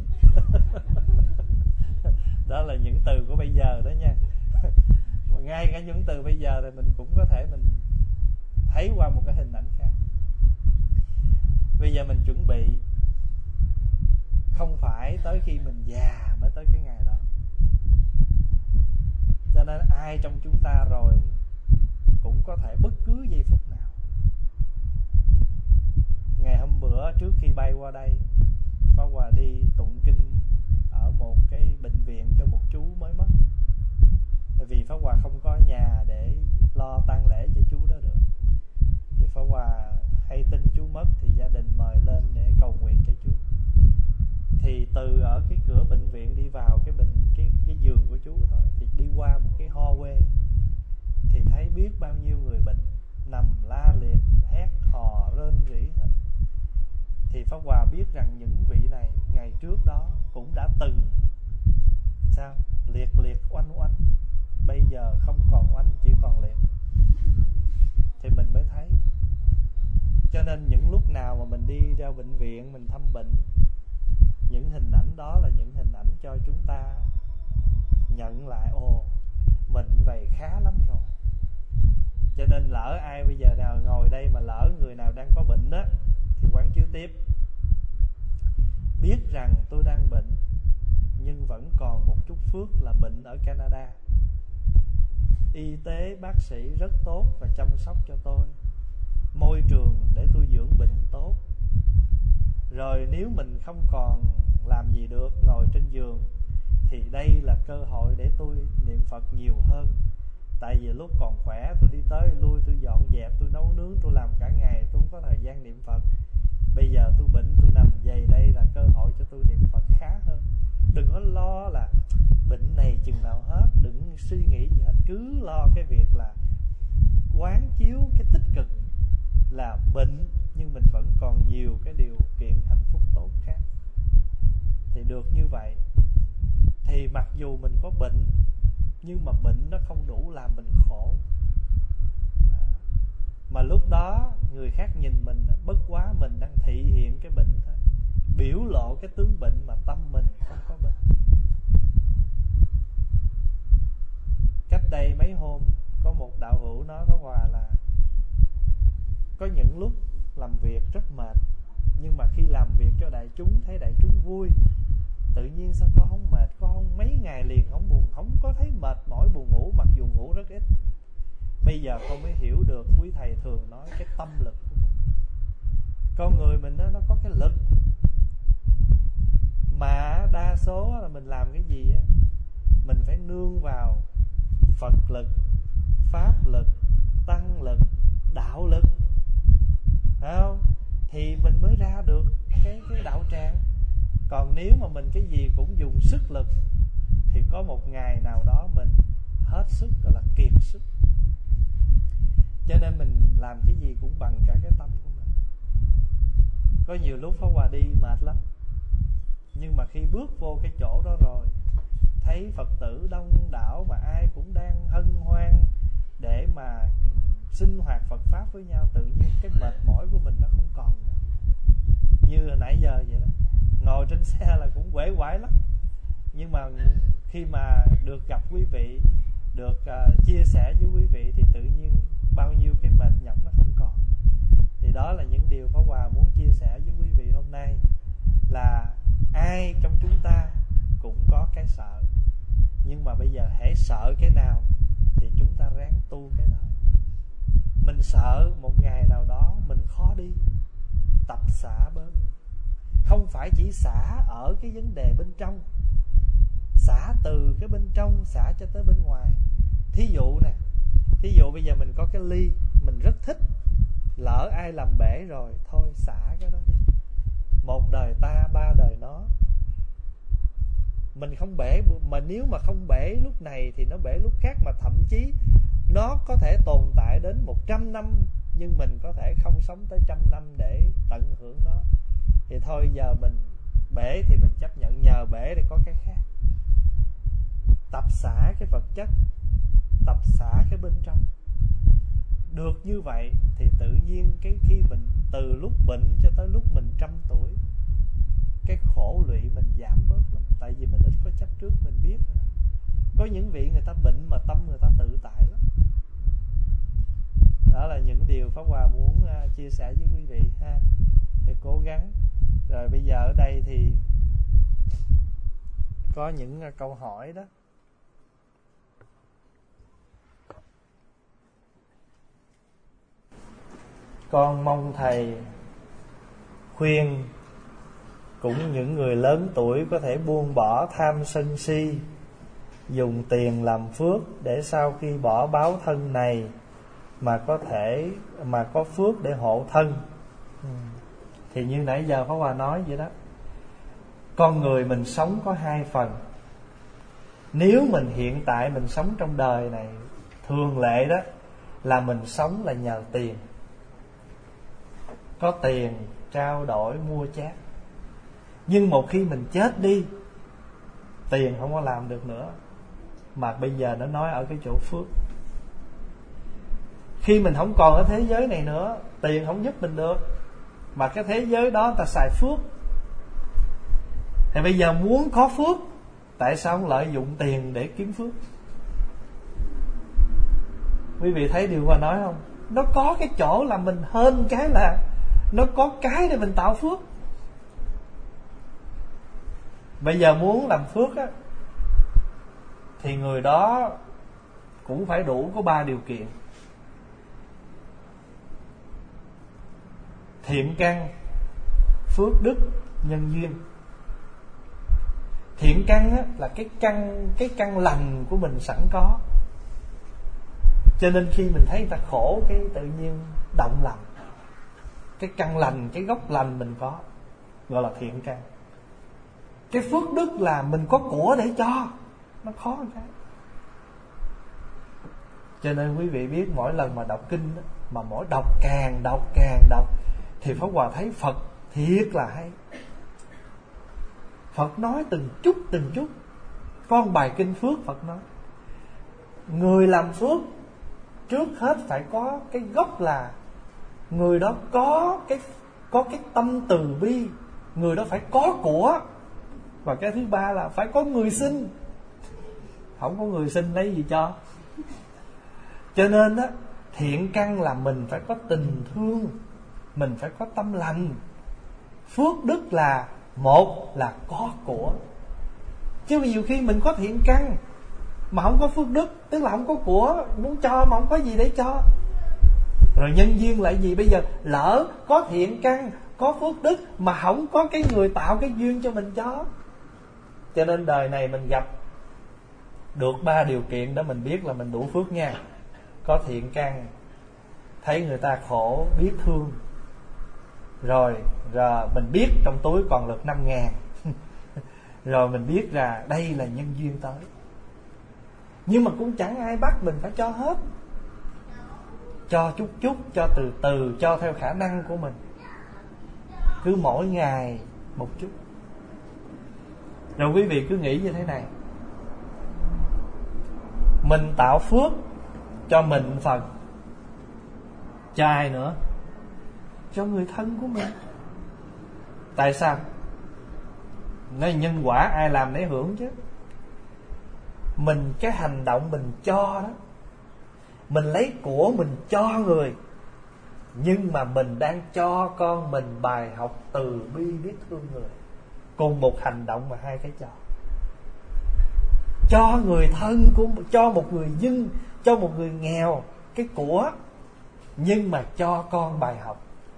Đó là những từ của bây giờ đó nha. Ngay cả những từ bây giờ thì mình cũng có thể mình thấy qua một cái hình ảnh khác. Bây giờ mình chuẩn bị, không phải tới khi mình già mới tới cái ngày đó. Cho nên ai trong chúng ta rồi cũng có thể bất cứ giây phút nào. Ngày hôm bữa trước khi bay qua đây, Pháp Hòa đi tụng kinh ở một cái bệnh viện cho một chú mới mất. Tại vì Pháp Hòa không có nhà để lo tang lễ cho chú đó được, thì Pháp Hòa hay tin chú mất thì gia đình mời lên để cầu nguyện cho chú. Thì từ ở cái cửa bệnh viện đi vào cái bệnh cái cái giường của chú thôi, thì đi qua một cái ho quê thì thấy biết bao nhiêu người bệnh nằm la liệt, hét hò rên rỉ hết. Thì Pháp Hòa biết rằng những vị này ngày trước đó cũng đã từng bây giờ không còn oanh chỉ còn liệt, thì mình mới thấy. Cho nên những lúc nào mà mình đi ra bệnh viện mình thăm bệnh, những hình ảnh đó là những hình ảnh cho chúng ta nhận lại, ồ, mình vậy khá lắm rồi. Cho nên lỡ ai bây giờ nào ngồi đây mà lỡ người nào đang có bệnh á, thì quán chiếu tiếp, biết rằng tôi đang bệnh nhưng vẫn còn một chút phước là bệnh ở Canada. Y tế bác sĩ rất tốt và chăm sóc cho tôi, môi trường để tôi dưỡng bệnh tốt. Rồi nếu mình không còn làm gì được, ngồi trên giường, thì đây là cơ hội để tôi niệm Phật nhiều hơn. Tại vì lúc còn khỏe tôi đi tới lui, tôi dọn dẹp, tôi nấu nướng, tôi làm cả ngày, tôi không có thời gian niệm Phật. Bây giờ tôi bệnh, tôi nằm dày, đây là cơ hội cho tôi niệm Phật khá hơn. Đừng có lo là bệnh này chừng nào hết, đừng suy nghĩ gì hết. Cứ lo cái việc là quán chiếu cái tích cực là bệnh, nhưng mình vẫn còn nhiều cái điều kiện hạnh phúc tốt khác. Thì được như vậy, thì mặc dù mình có bệnh, nhưng mà bệnh nó không đủ làm mình khổ. Mà lúc đó người khác nhìn mình, bất quá mình đang thị hiện cái bệnh thôi, biểu lộ cái tướng bệnh mà tâm mình không có bệnh. Cách đây mấy hôm có một đạo hữu nói với Hòa là có những lúc làm việc rất mệt, nhưng mà khi làm việc cho đại chúng thấy đại chúng vui, tự nhiên sao con không mệt, con không mấy ngày liền không buồn, không có thấy mệt mỏi buồn ngủ, mặc dù ngủ rất ít. Bây giờ con mới hiểu được quý thầy thường nói cái tâm lực của mình. Con người mình đó, nó có cái lực, mà đa số là mình làm cái gì á, mình phải nương vào Phật lực, Pháp lực, Tăng lực, đạo lực, phải không? Thì mình mới ra được cái, cái đạo tràng. Còn nếu mà mình cái gì cũng dùng sức lực, thì có một ngày nào đó mình hết sức, gọi là kiệt sức. Cho nên mình làm cái gì cũng bằng cả cái tâm của mình. Có nhiều lúc Pháp Hòa đi mệt lắm, nhưng mà khi bước vô cái chỗ đó rồi, thấy Phật tử đông đảo mà ai cũng đang hân hoan để mà sinh hoạt Phật Pháp với nhau, tự nhiên cái mệt mỏi của mình nó không còn nữa. Như hồi nãy giờ vậy đó, ngồi trên xe là cũng uể oải lắm, nhưng mà khi mà được gặp quý vị, được uh, chia sẻ với quý vị, thì tự nhiên bao nhiêu cái mệt nhọc nó không còn. Thì đó là những điều Pháp Hòa muốn chia sẻ với quý vị hôm nay, là ai trong chúng ta cũng có cái sợ, nhưng mà bây giờ hễ sợ cái nào thì chúng ta ráng tu cái đó. Mình sợ một ngày nào đó mình khó đi, tập xả bớt. Không phải chỉ xả ở cái vấn đề bên trong, xả từ cái bên trong xả cho tới bên ngoài. Thí dụ nè, thí dụ bây giờ mình có cái ly mình rất thích, lỡ ai làm bể rồi, thôi xả cái đó đi. Một đời ta ba đời nó. Mình không bể, mà nếu mà không bể lúc này thì nó bể lúc khác, mà thậm chí nó có thể tồn tại đến một trăm năm, nhưng mình có thể không sống tới trăm năm để tận hưởng nó. Thì thôi giờ mình bể thì mình chấp nhận, nhờ bể để có cái khác. Tập xả cái vật chất, tập xả cái bên trong. Được như vậy thì tự nhiên cái khi mình từ lúc bệnh cho tới lúc mình trăm tuổi, cái khổ lụy mình giảm bớt lắm. Tại vì mình ít có chấp trước, mình biết rồi. Có những vị người ta bệnh mà tâm người ta tự tại lắm. Đó là những điều Pháp Hòa muốn uh, chia sẻ với quý vị ha. Thì cố gắng. Rồi bây giờ ở đây thì có những uh, câu hỏi đó. Con mong thầy khuyên cũng những người lớn tuổi có thể buông bỏ tham sân si, dùng tiền làm phước để sau khi bỏ báo thân này mà có thể mà có phước để hộ thân. Ừ. Thì như nãy giờ Pháp Hòa nói vậy đó, con người mình sống có hai phần. Nếu mình hiện tại mình sống trong đời này, thường lệ đó là mình sống là nhờ tiền. Có tiền trao đổi mua chác. Nhưng một khi mình chết đi, tiền không có làm được nữa. mà bây giờ nó nói ở cái chỗ phước. Khi mình không còn ở thế giới này nữa, tiền không giúp mình được, mà cái thế giới đó người ta xài phước. Thì bây giờ muốn có phước, tại sao không lợi dụng tiền để kiếm phước? Quý vị thấy điều Hòa nói không? Nó có cái chỗ là mình hên cái là nó có cái để mình tạo phước. Bây giờ muốn làm phước á, thì người đó cũng phải đủ có ba điều kiện: thiện căn, phước đức, nhân duyên. Thiện căn á, là cái căn cái căn lành của mình sẵn có, cho nên khi mình thấy người ta khổ, cái tự nhiên động lòng. Cái căn lành, cái gốc lành mình có, gọi là thiện căn. Cái phước đức là mình có của để cho, nó khó một cái. Cho nên quý vị biết, mỗi lần mà đọc kinh đó, mà mỗi đọc càng đọc càng đọc, thì Pháp Hòa thấy Phật thiệt là hay. Phật nói từng chút từng chút. Có một bài kinh phước Phật nói, người làm phước trước hết phải có cái gốc là người đó có cái có cái tâm từ bi, người đó phải có của. Và cái thứ ba là phải có người xin. Không có người xin lấy gì cho. Cho nên á, thiện căn là mình phải có tình thương, mình phải có tâm lành. Phước đức là một là có của. Chứ nhiều khi mình có thiện căn mà không có phước đức, tức là không có của, muốn cho mà không có gì để cho. Rồi nhân duyên là gì? Bây giờ lỡ có thiện căn, có phước đức mà không có cái người tạo cái duyên cho mình cho. Cho nên đời này mình gặp được ba điều kiện đó, mình biết là mình đủ phước nha. Có thiện căn, thấy người ta khổ biết thương, rồi, rồi mình biết trong túi còn được năm ngàn rồi mình biết là đây là nhân duyên tới. Nhưng mà cũng chẳng ai bắt mình phải cho hết. Cho chút chút, cho từ từ, cho theo khả năng của mình. Cứ mỗi ngày một chút. Rồi quý vị cứ nghĩ như thế này: mình tạo phước cho mình một phần, cho ai nữa? Cho người thân của mình. Tại sao? Nói nhân quả ai làm để hưởng chứ. Mình cái hành động mình cho đó, mình lấy của mình cho người, nhưng mà mình đang cho con mình bài học từ bi biết thương người. Cùng một hành động mà hai cái cho. Cho người thân của, cho một người dân, cho một người nghèo cái của, nhưng mà cho con bài học.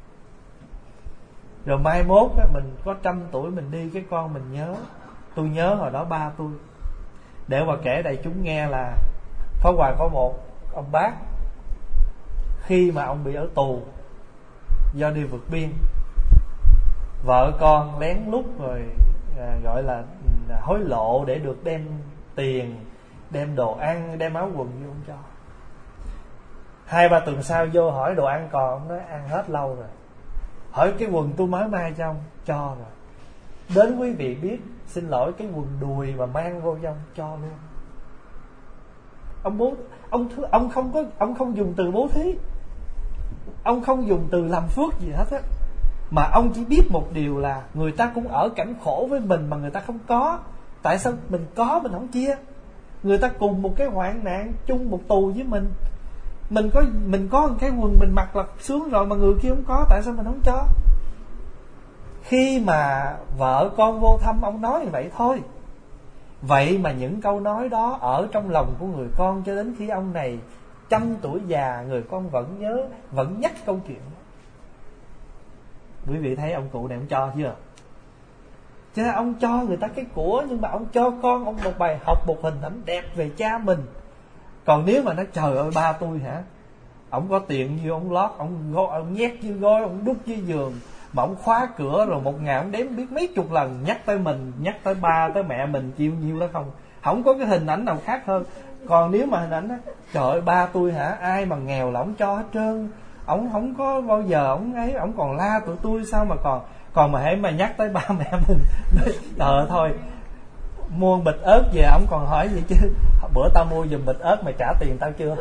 Rồi mai mốt á, mình có trăm tuổi mình đi, cái con mình nhớ, tôi nhớ hồi đó ba tôi. Để mà kể đại chúng nghe là Pháp Hòa có một ông bác, khi mà ông bị ở tù do đi vượt biên, vợ con lén lút rồi à, gọi là à, hối lộ để được đem tiền, đem đồ ăn, đem áo quần vô ông cho. Hai ba tuần sau vô hỏi đồ ăn còn, ông nói ăn hết lâu rồi. Hỏi cái quần tôi mới may cho ông, cho rồi. Đến quý vị biết, xin lỗi, cái quần đùi mà mang vô cho ông, cho luôn. Ông bố, ông ông không có, ông không dùng từ bố thí, ông không dùng từ làm phước gì hết á, mà ông chỉ biết một điều là người ta cũng ở cảnh khổ với mình mà người ta không có. Tại sao mình có mình không chia? Người ta cùng một cái hoạn nạn, chung một tù với mình. Mình có mình có một cái quần mình mặc là sướng rồi, mà người kia không có, tại sao mình không cho? Khi mà vợ con vô thăm, ông nói như vậy thôi. Vậy mà những câu nói đó ở trong lòng của người con, cho đến khi ông này trăm tuổi già, người con vẫn nhớ, vẫn nhắc câu chuyện đó. Quý vị thấy ông cụ này ông cho chưa? Cho nên ông cho người ta cái của, nhưng mà ông cho con ông một bài học, một hình ảnh đẹp về cha mình. Còn nếu mà nói trời ơi ba tôi hả, ông có tiền như ông lót, ông, ông nhét dưới gối, ông đút dưới giường, mà ông khóa cửa rồi một ngày ông đếm biết mấy chục lần nhắc tới mình, nhắc tới ba, tới mẹ mình chịu nhiêu đó không. Không có cái hình ảnh nào khác hơn. Còn nếu mà hình ảnh đó, trời ơi ba tôi hả, ai mà nghèo là ông cho hết trơn. Ông không có bao giờ ông ấy, ông còn la tụi tôi sao mà còn còn mà hãy mà nhắc tới ba mẹ mình. Trời thôi, mua bịch ớt về ổng còn hỏi gì chứ, bữa tao mua giùm bịch ớt mày trả tiền tao chưa?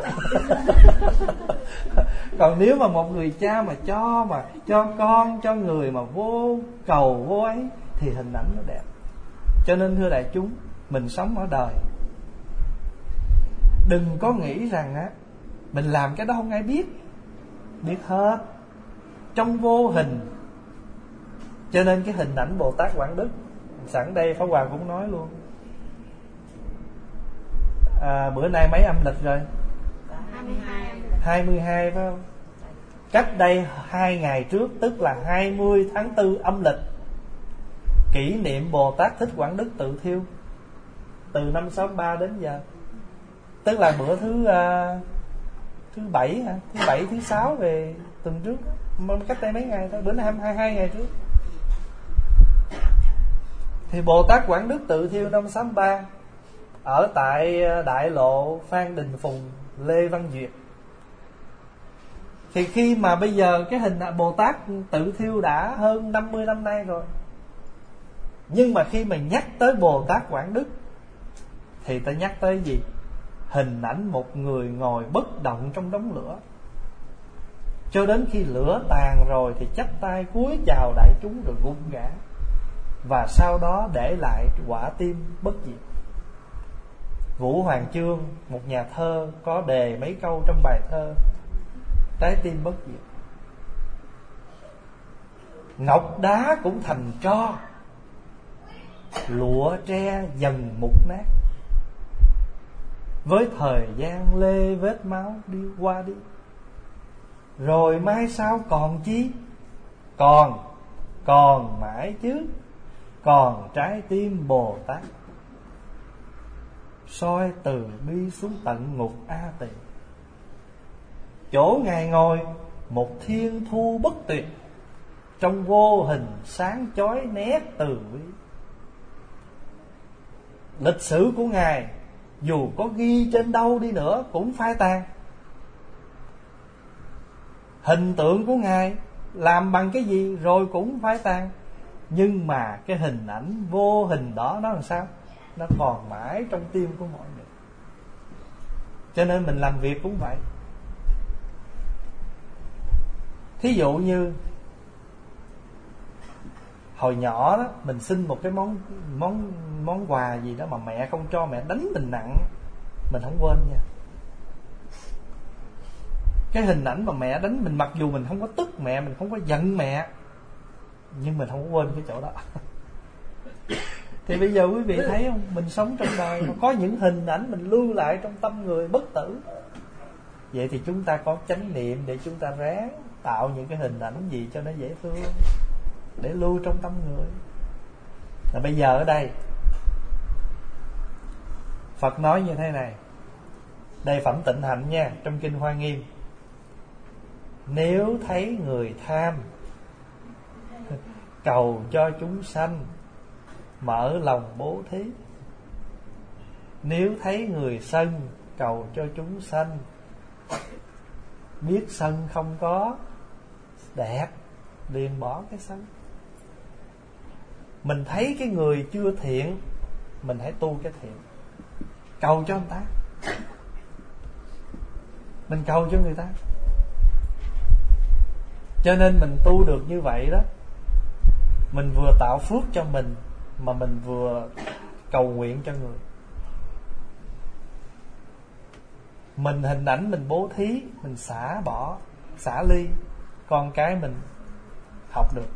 Còn nếu mà một người cha mà cho mà cho con, cho người mà vô cầu vô ấy thì hình ảnh nó đẹp. Cho nên thưa đại chúng, mình sống ở đời, đừng có nghĩ rằng á mình làm cái đó không ai biết. Biết hết, trong vô hình. Cho nên cái hình ảnh Bồ Tát Quảng Đức, sẵn đây Pháp Hòa cũng nói luôn. À, bữa nay mấy âm lịch rồi? hai mươi hai. hai mươi hai phải không? Cách đây hai ngày trước, tức là hai mươi tháng tư âm lịch, kỷ niệm Bồ Tát Thích Quảng Đức tự thiêu. Từ năm sáu ba đến giờ, tức là bữa thứ uh, thứ bảy hả? Thứ bảy thứ sáu về tuần trước, cách đây mấy ngày thôi, bữa nay hai mươi hai ngày trước. Thì Bồ Tát Quảng Đức tự thiêu năm sáu ba ở tại đại lộ Phan Đình Phùng, Lê Văn Duyệt. Thì khi mà bây giờ cái hình Bồ Tát tự thiêu đã hơn năm mươi năm nay rồi, nhưng mà khi mà nhắc tới Bồ Tát Quảng Đức thì ta nhắc tới gì? Hình ảnh một người ngồi bất động trong đống lửa, cho đến khi lửa tàn rồi thì chắp tay cúi chào đại chúng rồi gục ngã, và sau đó để lại quả tim bất diệt. Vũ Hoàng Chương, một nhà thơ, có đề mấy câu trong bài thơ Trái tim bất diệt: ngọc đá cũng thành tro, lụa tre dần mục nát, với thời gian lê vết máu đi qua đi. Rồi mai sau còn chi? Còn, còn mãi chứ, còn trái tim Bồ Tát, soi từ bi xuống tận ngục A Tỳ. Chỗ Ngài ngồi một thiên thu bất tuyệt, trong vô hình sáng chói nét từ bi. Lịch sử của Ngài dù có ghi trên đâu đi nữa cũng phai tàn. Hình tượng của Ngài làm bằng cái gì rồi cũng phai tàn. Nhưng mà cái hình ảnh vô hình đó nó làm sao? Nó còn mãi trong tim của mọi người. Cho nên mình làm việc cũng vậy. Thí dụ như hồi nhỏ đó, mình xin một cái món món món quà gì đó mà mẹ không cho, mẹ đánh mình nặng, mình không quên nha. Cái hình ảnh mà mẹ đánh mình, mặc dù mình không có tức mẹ, mình không có giận mẹ, nhưng mình không có quên cái chỗ đó. Thì bây giờ quý vị thấy không, mình sống trong đời mà có những hình ảnh mình lưu lại trong tâm người bất tử. Vậy thì chúng ta có chánh niệm để chúng ta ráng tạo những cái hình ảnh gì cho nó dễ thương, để lưu trong tâm người. Là bây giờ ở đây Phật nói như thế này, đây phẩm tịnh hạnh nha, trong kinh Hoa Nghiêm: nếu thấy người tham, cầu cho chúng sanh, mở lòng bố thí. Nếu thấy người sân, cầu cho chúng sanh, biết sân không có đẹp, liền bỏ cái sân. Mình thấy cái người chưa thiện, mình hãy tu cái thiện, cầu cho người ta, mình cầu cho người ta. Cho nên mình tu được như vậy đó, mình vừa tạo phước cho mình, mà mình vừa cầu nguyện cho người. Mình hình ảnh mình bố thí, mình xả bỏ, xả ly, con cái mình học được.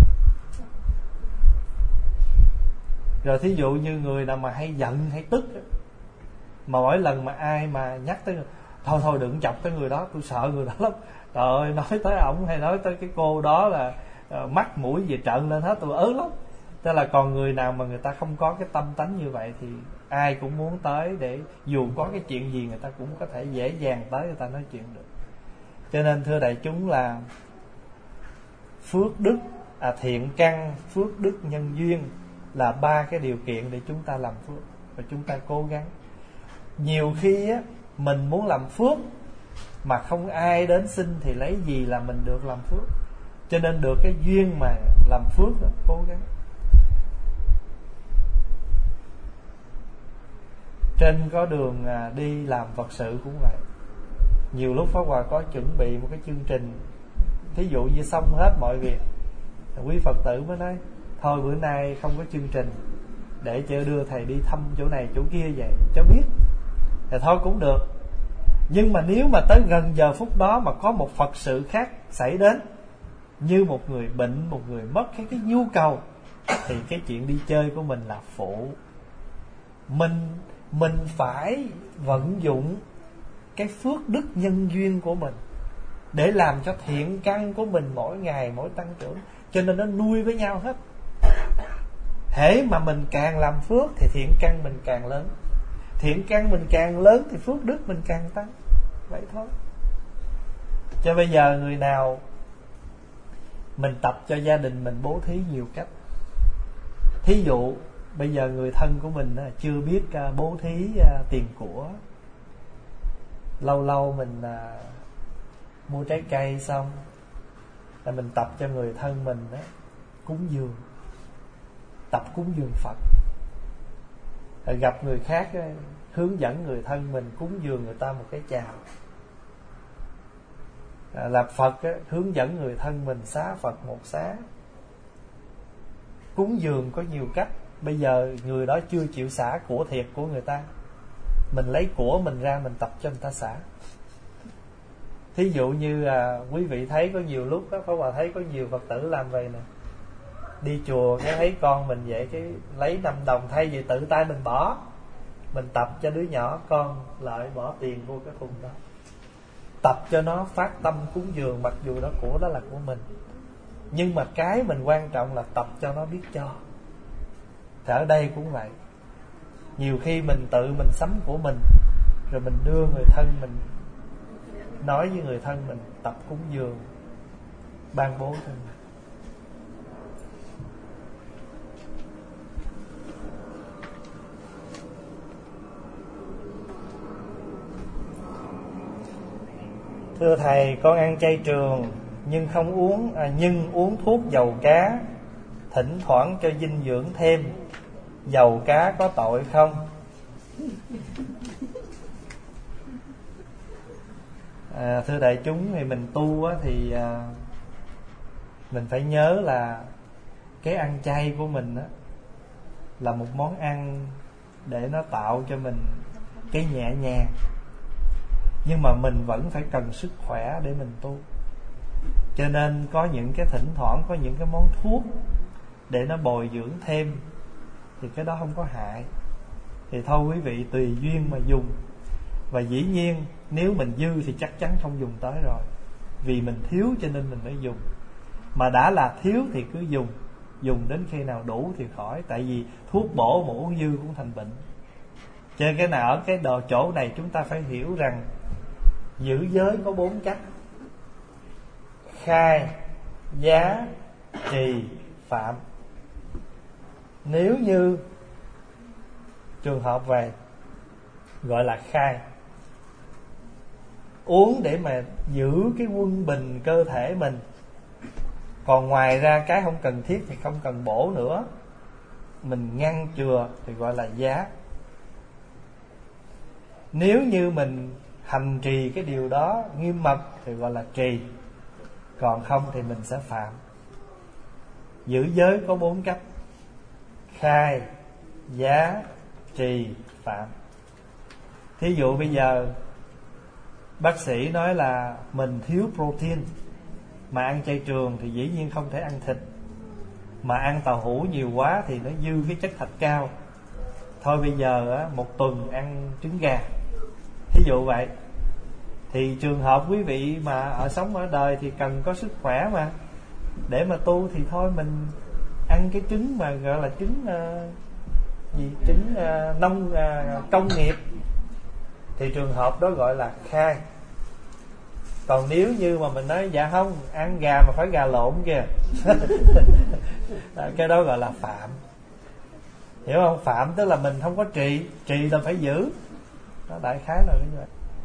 Rồi thí dụ như người nào mà hay giận hay tức, mà mỗi lần mà ai mà nhắc tới, thôi thôi đừng chọc tới người đó, tôi sợ người đó lắm. Trời ơi, nói tới ổng hay nói tới cái cô đó là uh, mắt mũi gì trợn lên hết, tôi ớn lắm. Tức là còn người nào mà người ta không có cái tâm tánh như vậy thì ai cũng muốn tới, để dù có cái chuyện gì người ta cũng có thể dễ dàng tới người ta nói chuyện được. Cho nên thưa đại chúng là phước đức, à, thiện căn, phước đức, nhân duyên là ba cái điều kiện để chúng ta làm phước, và chúng ta cố gắng. Nhiều khi á, mình muốn làm phước mà không ai đến xin thì lấy gì là mình được làm phước. Cho nên được cái duyên mà làm phước đó, cố gắng. trên có đường à, đi làm Phật sự cũng vậy. Nhiều lúc Pháp Hòa có chuẩn bị một cái chương trình, thí dụ như xong hết mọi việc, quý Phật tử mới nói thôi bữa nay không có chương trình, để cho đưa thầy đi thăm chỗ này chỗ kia vậy cho biết, thì thôi cũng được. Nhưng mà nếu mà tới gần giờ phút đó mà có một Phật sự khác xảy đến, như một người bệnh, một người mất cái, cái nhu cầu, thì cái chuyện đi chơi của mình là phụ. Mình Mình phải vận dụng cái phước đức nhân duyên của mình để làm cho thiện căn của mình mỗi ngày mỗi tăng trưởng. Cho nên nó nuôi với nhau hết. Hễ mà mình càng làm phước thì thiện căn mình càng lớn, thiện căn mình càng lớn thì phước đức mình càng tăng. Vậy thôi. Cho bây giờ người nào mình tập cho gia đình mình bố thí nhiều cách. Thí dụ bây giờ người thân của mình chưa biết bố thí tiền của, lâu lâu mình mua trái cây xong là mình tập cho người thân mình cúng dường, tập cúng dường Phật. Rồi gặp người khác hướng dẫn người thân mình cúng dường người ta một cái chào. Là Phật hướng dẫn người thân mình xá Phật một xá. Cúng dường có nhiều cách. Bây giờ người đó chưa chịu xả của thiệt của người ta, mình lấy của mình ra mình tập cho người ta xả. Thí dụ như à, quý vị thấy có nhiều lúc đó, Pháp Hòa thấy có nhiều Phật tử làm vậy nè. Đi chùa cái thấy con mình vậy, cái lấy năm đồng thay vì tự tay mình bỏ, mình tập cho đứa nhỏ con lại bỏ tiền vô cái thùng đó, tập cho nó phát tâm cúng dường, mặc dù đó của đó là của mình. Nhưng mà cái mình quan trọng là tập cho nó biết cho. Thì ở đây cũng vậy. Nhiều khi mình tự mình sắm của mình, rồi mình đưa người thân mình, nói với người thân mình tập cúng dường, ban bố cho mình. Thưa thầy, con ăn chay trường nhưng không uống à, nhưng uống thuốc dầu cá, thỉnh thoảng cho dinh dưỡng thêm, dầu cá có tội không? À, thưa đại chúng, thì mình tu á, thì à, mình phải nhớ là cái ăn chay của mình á, là một món ăn để nó tạo cho mình cái nhẹ nhàng. Nhưng mà mình vẫn phải cần sức khỏe để mình tu. Cho nên có những cái thỉnh thoảng có những cái món thuốc để nó bồi dưỡng thêm, thì cái đó không có hại. Thì thôi quý vị tùy duyên mà dùng. Và dĩ nhiên nếu mình dư thì chắc chắn không dùng tới rồi, vì mình thiếu cho nên mình mới dùng. Mà đã là thiếu thì cứ dùng, dùng đến khi nào đủ thì khỏi. Tại vì thuốc bổ mà uống dư cũng thành bệnh. Cho nên cái nào ở cái đồ chỗ này chúng ta phải hiểu rằng giữ giới có bốn cách: khai, giá, trì, phạm. Nếu như trường hợp về gọi là khai, uống để mà giữ cái quân bình cơ thể mình. Còn ngoài ra cái không cần thiết thì không cần bổ nữa, mình ngăn chừa thì gọi là giá. Nếu như mình hành trì cái điều đó nghiêm mật thì gọi là trì, còn không thì mình sẽ phạm. Giữ giới có bốn cách: khai, giá, trì, phạm. Thí dụ bây giờ bác sĩ nói là mình thiếu protein, mà ăn chay trường thì dĩ nhiên không thể ăn thịt, mà ăn tàu hũ nhiều quá thì nó dư cái chất thạch cao. Thôi bây giờ một tuần ăn trứng gà, thí dụ vậy. Thì trường hợp quý vị mà ở sống ở đời thì cần có sức khỏe mà, để mà tu thì thôi mình ăn cái trứng mà gọi là trứng uh, gì trứng uh, nông uh, công nghiệp, thì trường hợp đó gọi là khai. Còn nếu như mà mình nói dạ không, ăn gà mà phải gà lộn kìa cái đó gọi là phạm. Hiểu không? Phạm tức là mình không có trì, trì là phải giữ. Đó, đại khái là như vậy.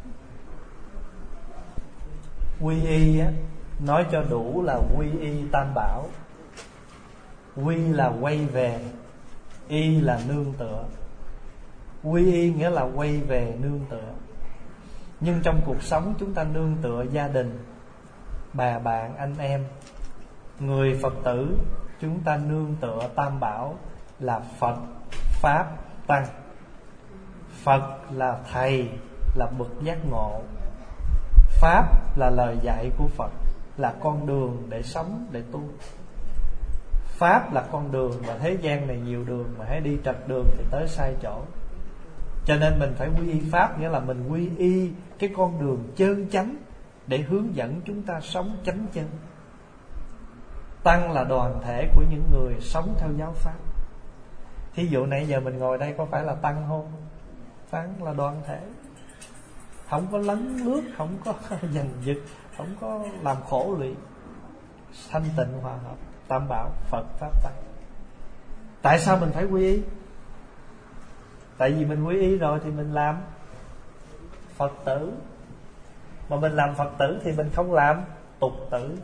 Quy y á, nói cho đủ là quy y tam bảo. Quy là quay về, y là nương tựa. Quy y nghĩa là quay về nương tựa. Nhưng trong cuộc sống chúng ta nương tựa gia đình, bà bạn, anh em. Người Phật tử chúng ta nương tựa tam bảo là Phật, Pháp, Tăng. Phật là thầy, là bậc giác ngộ. Pháp là lời dạy của Phật, là con đường để sống, để tu. Pháp là con đường, mà thế gian này nhiều đường, mà hãy đi trật đường thì tới sai chỗ. Cho nên mình phải quy y Pháp, nghĩa là mình quy y cái con đường chân chánh để hướng dẫn chúng ta sống chánh chân. Tăng là đoàn thể của những người sống theo giáo Pháp. Thí dụ nãy giờ mình ngồi đây có phải là tăng không? Tăng là đoàn thể, không có lấn lướt, không có giành giật, không có làm khổ lụy, thanh tịnh hòa hợp. Tam bảo Phật, Pháp, Tăng. Tại sao mình phải quy y? Tại vì mình quy y rồi thì mình làm Phật tử. Mà mình làm Phật tử thì mình không làm tục tử.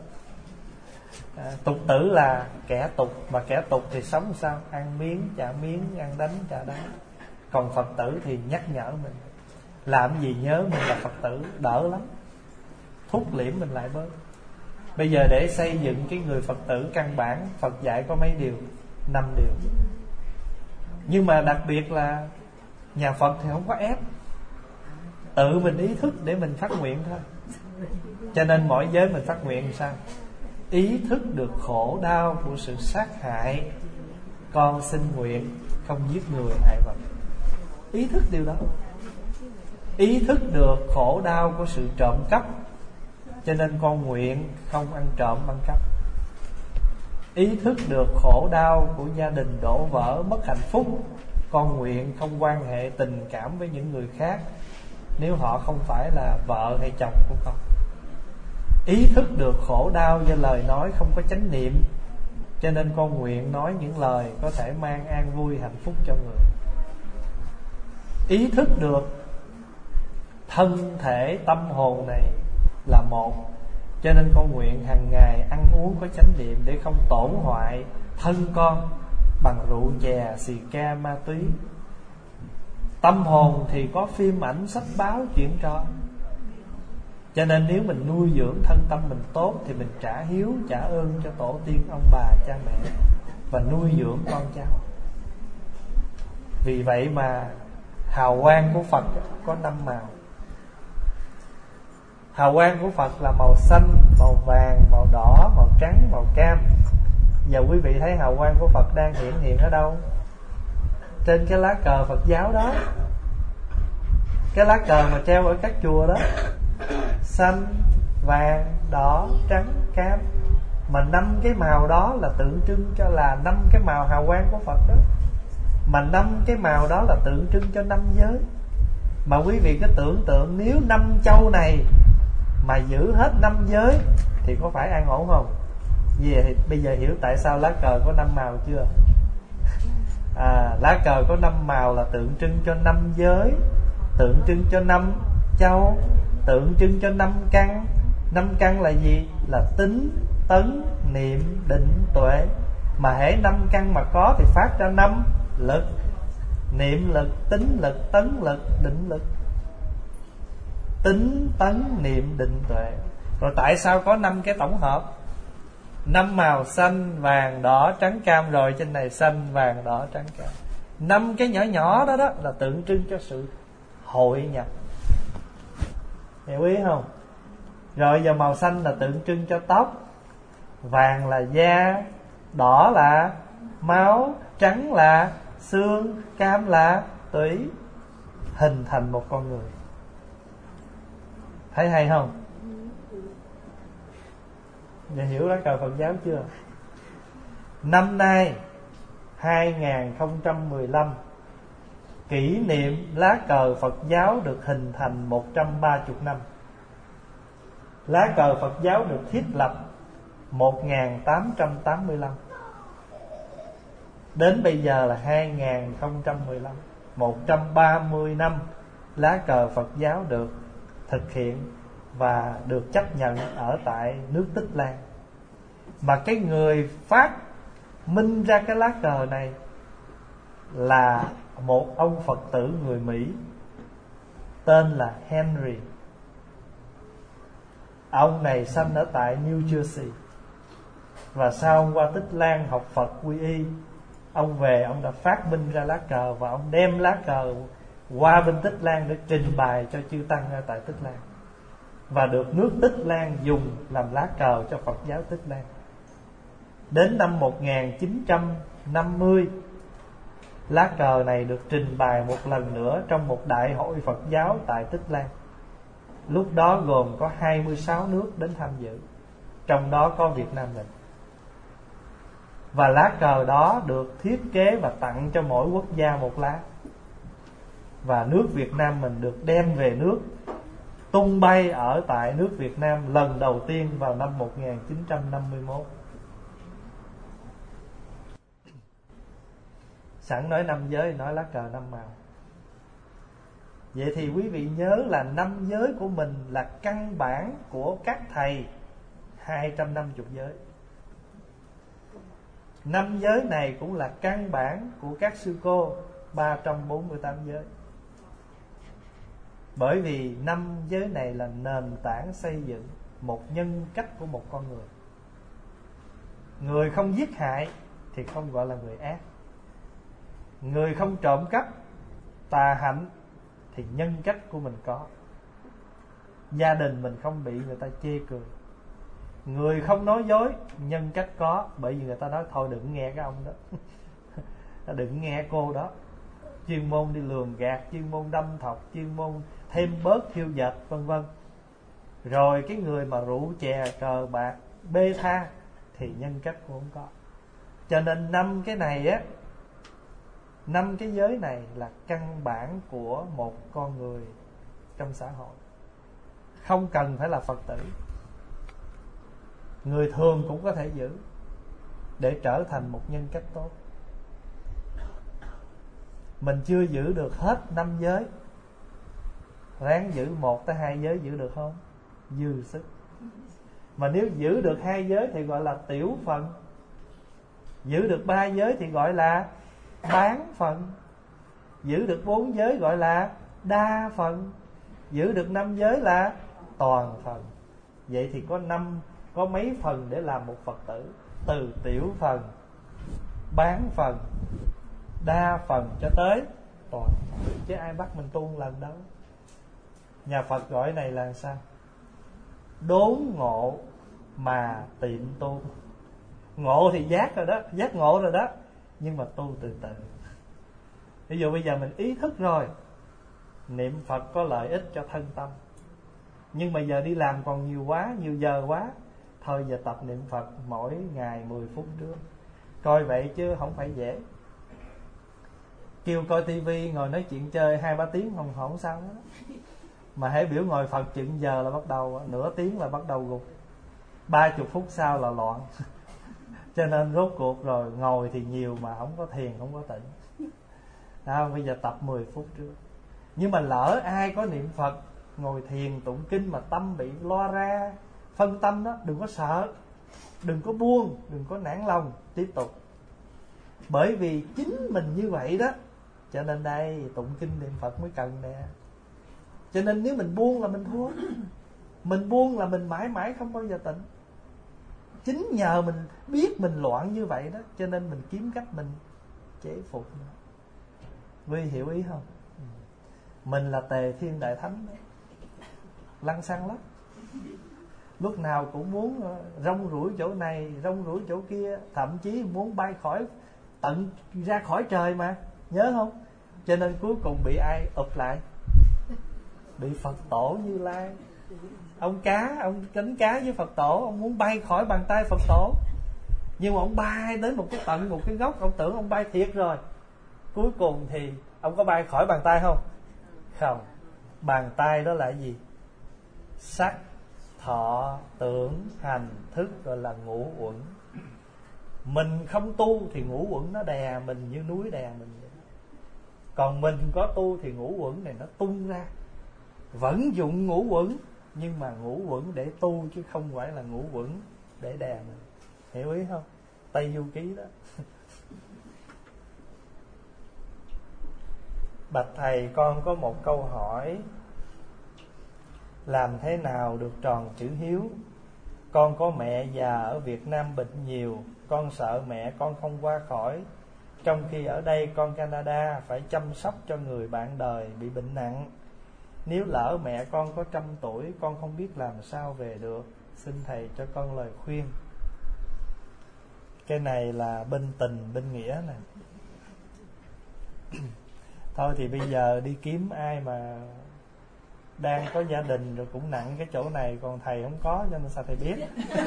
à, Tục tử là kẻ tục. Mà kẻ tục thì sống sao? Ăn miếng trả miếng, ăn đánh trả đánh. Còn Phật tử thì nhắc nhở mình, làm gì nhớ mình là Phật tử, đỡ lắm. Thúc liễm mình lại bớt. Bây giờ để xây dựng cái người Phật tử căn bản, Phật dạy có mấy điều? Năm điều. Nhưng mà đặc biệt là nhà Phật thì không có ép, tự mình ý thức để mình phát nguyện thôi. Cho nên mỗi giới mình phát nguyện làm sao? Ý thức được khổ đau của sự sát hại, con xin nguyện không giết người hại vật. Ý thức điều đó. Ý thức được khổ đau của sự trộm cắp, cho nên con nguyện không ăn trộm ăn cắp. Ý thức được khổ đau của gia đình đổ vỡ mất hạnh phúc, con nguyện không quan hệ tình cảm với những người khác nếu họ không phải là vợ hay chồng của con. Ý thức được khổ đau do lời nói không có chánh niệm, cho nên con nguyện nói những lời có thể mang an vui hạnh phúc cho người. Ý thức được thân thể tâm hồn này là một, cho nên con nguyện hàng ngày ăn uống có chánh niệm để không tổn hoại thân con bằng rượu chè, xì ke, ma túy. Tâm hồn thì có phim ảnh, sách báo, chuyện trò. Cho nên nếu mình nuôi dưỡng thân tâm mình tốt thì mình trả hiếu, trả ơn cho tổ tiên, ông bà, cha mẹ, và nuôi dưỡng con cháu. Vì vậy mà hào quang của Phật có năm màu. Hào quang của Phật là màu xanh, màu vàng, màu đỏ, màu trắng, màu cam. Giờ quý vị thấy hào quang của Phật đang hiện hiện ở đâu? Trên cái lá cờ Phật giáo đó. Cái lá cờ mà treo ở các chùa đó. Xanh, vàng, đỏ, trắng, cam. Mà năm cái màu đó là tượng trưng cho là năm cái màu hào quang của Phật đó. Mà năm cái màu đó là tượng trưng cho năm giới. Mà quý vị cứ tưởng tượng nếu năm châu này mà giữ hết năm giới thì có phải an ổn không? Vì thì bây giờ hiểu tại sao lá cờ có năm màu chưa? À, lá cờ có năm màu là tượng trưng cho năm giới, tượng trưng cho năm châu, tượng trưng cho năm căn. Năm căn là gì? Là tính, tấn, niệm, định, tuệ. Mà hễ năm căn mà có thì phát ra năm lực: niệm lực, tính lực, tấn lực, định lực. Tính, tấn, niệm, định, tuệ. Rồi tại sao có năm cái tổng hợp? Năm màu xanh, vàng, đỏ, trắng, cam. Rồi trên này xanh, vàng, đỏ, trắng, cam. Năm cái nhỏ nhỏ đó đó là tượng trưng cho sự hội nhập. Hiểu ý không? Rồi giờ màu xanh là tượng trưng cho tóc, vàng là da, đỏ là máu, trắng là xương, cam là tủy, hình thành một con người. Thấy hay không? Giờ hiểu lá cờ Phật giáo chưa? Năm nay hai không một lăm kỷ niệm lá cờ Phật giáo được hình thành một trăm ba mươi năm. Lá cờ Phật giáo được thiết lập một nghìn tám trăm tám mươi lăm. Đến bây giờ là hai không một lăm, một trăm ba mươi năm lá cờ Phật giáo được thực hiện và được chấp nhận ở tại nước Tích Lan. Mà cái người phát minh ra cái lá cờ này là một ông Phật tử người Mỹ tên là Henry. Ông này sanh ở tại New Jersey, và sau ông qua Tích Lan học Phật quy y, ông về ông đã phát minh ra lá cờ, và ông đem lá cờ qua bên Tích Lan để trình bày cho chư tăng ở tại Tích Lan, và được nước Tích Lan dùng làm lá cờ cho Phật giáo Tích Lan. Đến năm một nghìn chín trăm năm mươi, lá cờ này được trình bày một lần nữa trong một đại hội Phật giáo tại Tích Lan. Lúc đó gồm có hai mươi sáu nước đến tham dự, trong đó có Việt Nam mình. Và lá cờ đó được thiết kế và tặng cho mỗi quốc gia một lá. Và nước Việt Nam mình được đem về nước, tung bay ở tại nước Việt Nam lần đầu tiên vào năm một nghìn chín trăm năm mươi mốt. Sẵn nói năm giới, nói lá cờ năm màu. Vậy thì quý vị nhớ là năm giới của mình là căn bản của các thầy hai trăm năm mươi giới. Năm giới này cũng là căn bản của các sư cô ba trăm bốn mươi tám giới. Bởi vì năm giới này là nền tảng xây dựng một nhân cách của một con người. Người không giết hại thì không gọi là người ác. Người không trộm cắp, tà hạnh thì nhân cách của mình có. Gia đình mình không bị người ta chê cười. Người không nói dối, nhân cách có. Bởi vì người ta nói thôi đừng nghe cái ông đó, đừng nghe cô đó, chuyên môn đi lường gạt, chuyên môn đâm thọc, chuyên môn thêm bớt thiêu dệt, vân vân. Rồi cái người mà rượu chè, cờ bạc, bê tha thì nhân cách cũng không có. Cho nên năm cái này á, năm cái giới này là căn bản của một con người trong xã hội. Không cần phải là Phật tử, người thường cũng có thể giữ để trở thành một nhân cách tốt. Mình chưa giữ được hết năm giới, ráng giữ một tới hai giới giữ được không? Dư sức. Mà nếu giữ được hai giới thì gọi là tiểu phận, giữ được ba giới thì gọi là bán phận, giữ được bốn giới gọi là đa phận, giữ được năm giới là toàn phận. Vậy thì có năm, có mấy phần để làm một Phật tử? Từ tiểu phần, bán phần, đa phần cho tới toàn phần. Chứ ai bắt mình tu một lần đâu. Nhà Phật gọi này là sao? Đốn ngộ mà tiệm tu. Ngộ thì giác rồi đó, giác ngộ rồi đó, nhưng mà tu từ từ. Ví dụ bây giờ mình ý thức rồi, niệm Phật có lợi ích cho thân tâm, nhưng mà giờ đi làm còn nhiều quá, nhiều giờ quá, thôi giờ tập niệm Phật mỗi ngày mười phút trước. Coi vậy chứ không phải dễ. Kêu coi tivi ngồi nói chuyện chơi hai ba tiếng không không sao đó. Mà hãy biểu ngồi Phật chừng giờ là bắt đầu, nửa tiếng là bắt đầu gục, ba chục phút sau là loạn. Cho nên rốt cuộc rồi ngồi thì nhiều mà không có thiền, không có tịnh. Đó, bây giờ tập mười phút trước. Nhưng mà lỡ ai có niệm Phật, ngồi thiền tụng kinh mà tâm bị loa ra, phân tâm đó, đừng có sợ, đừng có buông, đừng có nản lòng, tiếp tục. Bởi vì chính mình như vậy đó, cho nên đây tụng kinh niệm Phật mới cần nè. Cho nên nếu mình buông là mình thua. Mình buông là mình mãi mãi không bao giờ tịnh. Chính nhờ mình biết mình loạn như vậy đó, cho nên mình kiếm cách mình chế phục nó. Quý hiểu ý không? Mình là Tề Thiên Đại Thánh đó, lăng xăng lắm. Lúc nào cũng muốn rong ruổi chỗ này, rong ruổi chỗ kia, thậm chí muốn bay khỏi tận ra khỏi trời mà, nhớ không? Cho nên cuối cùng bị ai ụp lại? Bị Phật tổ Như Lai. Ông cá, ông cánh cá với Phật tổ, ông muốn bay khỏi bàn tay Phật tổ, nhưng mà ông bay đến một cái tận một cái góc, ông tưởng ông bay thiệt rồi. Cuối cùng thì ông có bay khỏi bàn tay không? Không. Bàn tay đó là gì? Sắc, thọ, tưởng, hành, thức, gọi là ngũ uẩn. Mình không tu thì ngũ uẩn nó đè mình như núi đè mình vậy. Còn mình có tu thì ngũ uẩn này nó tung ra. Vẫn dụng ngũ uẩn, nhưng mà ngũ uẩn để tu chứ không phải là ngũ uẩn để đè mình. Hiểu ý không? Tây Du Ký đó. Bạch thầy, con có một câu hỏi. Làm thế nào được tròn chữ hiếu? Con có mẹ già ở Việt Nam bệnh nhiều, con sợ mẹ con không qua khỏi. Trong khi ở đây con Canada phải chăm sóc cho người bạn đời bị bệnh nặng. Nếu lỡ mẹ con có trăm tuổi, con không biết làm sao về được. Xin thầy cho con lời khuyên. Cái này là bên tình, bên nghĩa nè. Thôi thì bây giờ đi kiếm ai mà đang có gia đình rồi cũng nặng cái chỗ này, còn thầy không có cho nên sao thầy biết.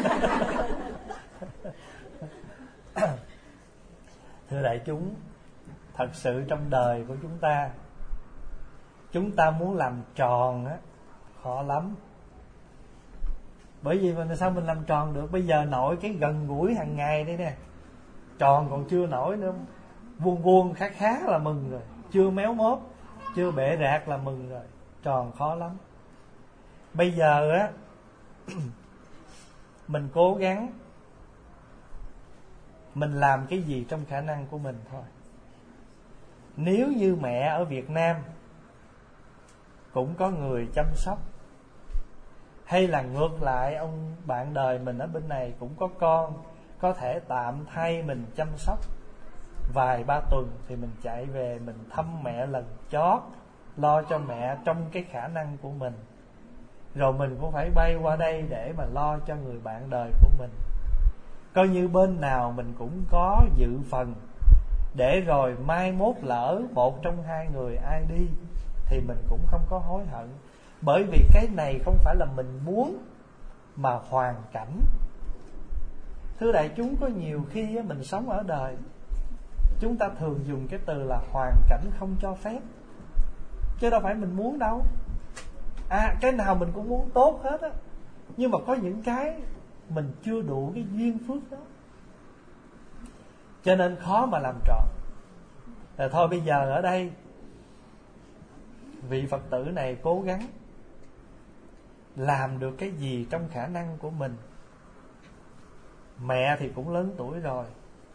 Thưa đại chúng, thật sự trong đời của chúng ta, chúng ta muốn làm tròn á, khó lắm. Bởi vì mà sao mình làm tròn được? Bây giờ nội cái gần gũi hàng ngày đây nè, tròn còn chưa nổi nữa. Vuông vuông khá khá là mừng rồi, chưa méo mốt, chưa bể rạc là mừng rồi. Tròn khó lắm. Bây giờ á, mình cố gắng mình làm cái gì trong khả năng của mình thôi. Nếu như mẹ ở Việt Nam cũng có người chăm sóc, hay là ngược lại ông bạn đời mình ở bên này cũng có con, có thể tạm thay mình chăm sóc vài ba tuần, thì mình chạy về mình thăm mẹ lần chót, lo cho mẹ trong cái khả năng của mình. Rồi mình cũng phải bay qua đây để mà lo cho người bạn đời của mình. Coi như bên nào mình cũng có dự phần, để rồi mai mốt lỡ một trong hai người ai đi thì mình cũng không có hối hận. Bởi vì cái này không phải là mình muốn, mà hoàn cảnh. Thưa đại chúng, có nhiều khi mình sống ở đời, chúng ta thường dùng cái từ là hoàn cảnh không cho phép, chứ đâu phải mình muốn đâu. À, cái nào mình cũng muốn tốt hết á, nhưng mà có những cái mình chưa đủ cái duyên phước đó, cho nên khó mà làm tròn. Rồi thôi bây giờ ở đây vị Phật tử này cố gắng làm được cái gì trong khả năng của mình. Mẹ thì cũng lớn tuổi rồi,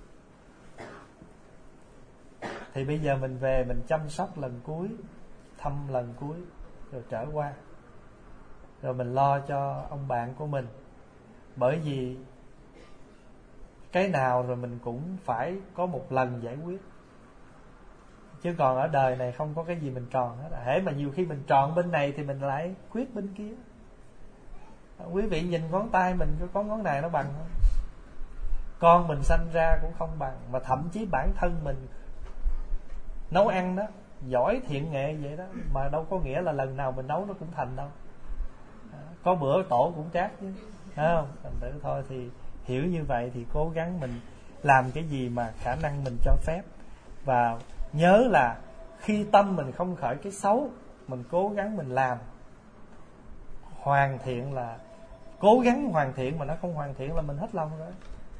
thì bây giờ mình về mình chăm sóc lần cuối, thăm lần cuối, rồi trở qua, rồi mình lo cho ông bạn của mình. Bởi vì cái nào rồi mình cũng phải có một lần giải quyết, chứ còn ở đời này không có cái gì mình tròn hết. Hễ mà nhiều khi mình tròn bên này thì mình lại khuyết bên kia. Quý vị nhìn ngón tay mình có ngón này nó bằng không? Con mình sanh ra cũng không bằng. Mà thậm chí bản thân mình nấu ăn đó, giỏi thiện nghệ vậy đó, mà đâu có nghĩa là lần nào mình nấu nó cũng thành đâu. Có bữa tổ cũng chát chứ, phải không? Thành thử thôi thì hiểu như vậy thì cố gắng mình làm cái gì mà khả năng mình cho phép. Và nhớ là khi tâm mình không khởi cái xấu, mình cố gắng mình làm hoàn thiện, là cố gắng hoàn thiện, mà nó không hoàn thiện là mình hết lòng rồi.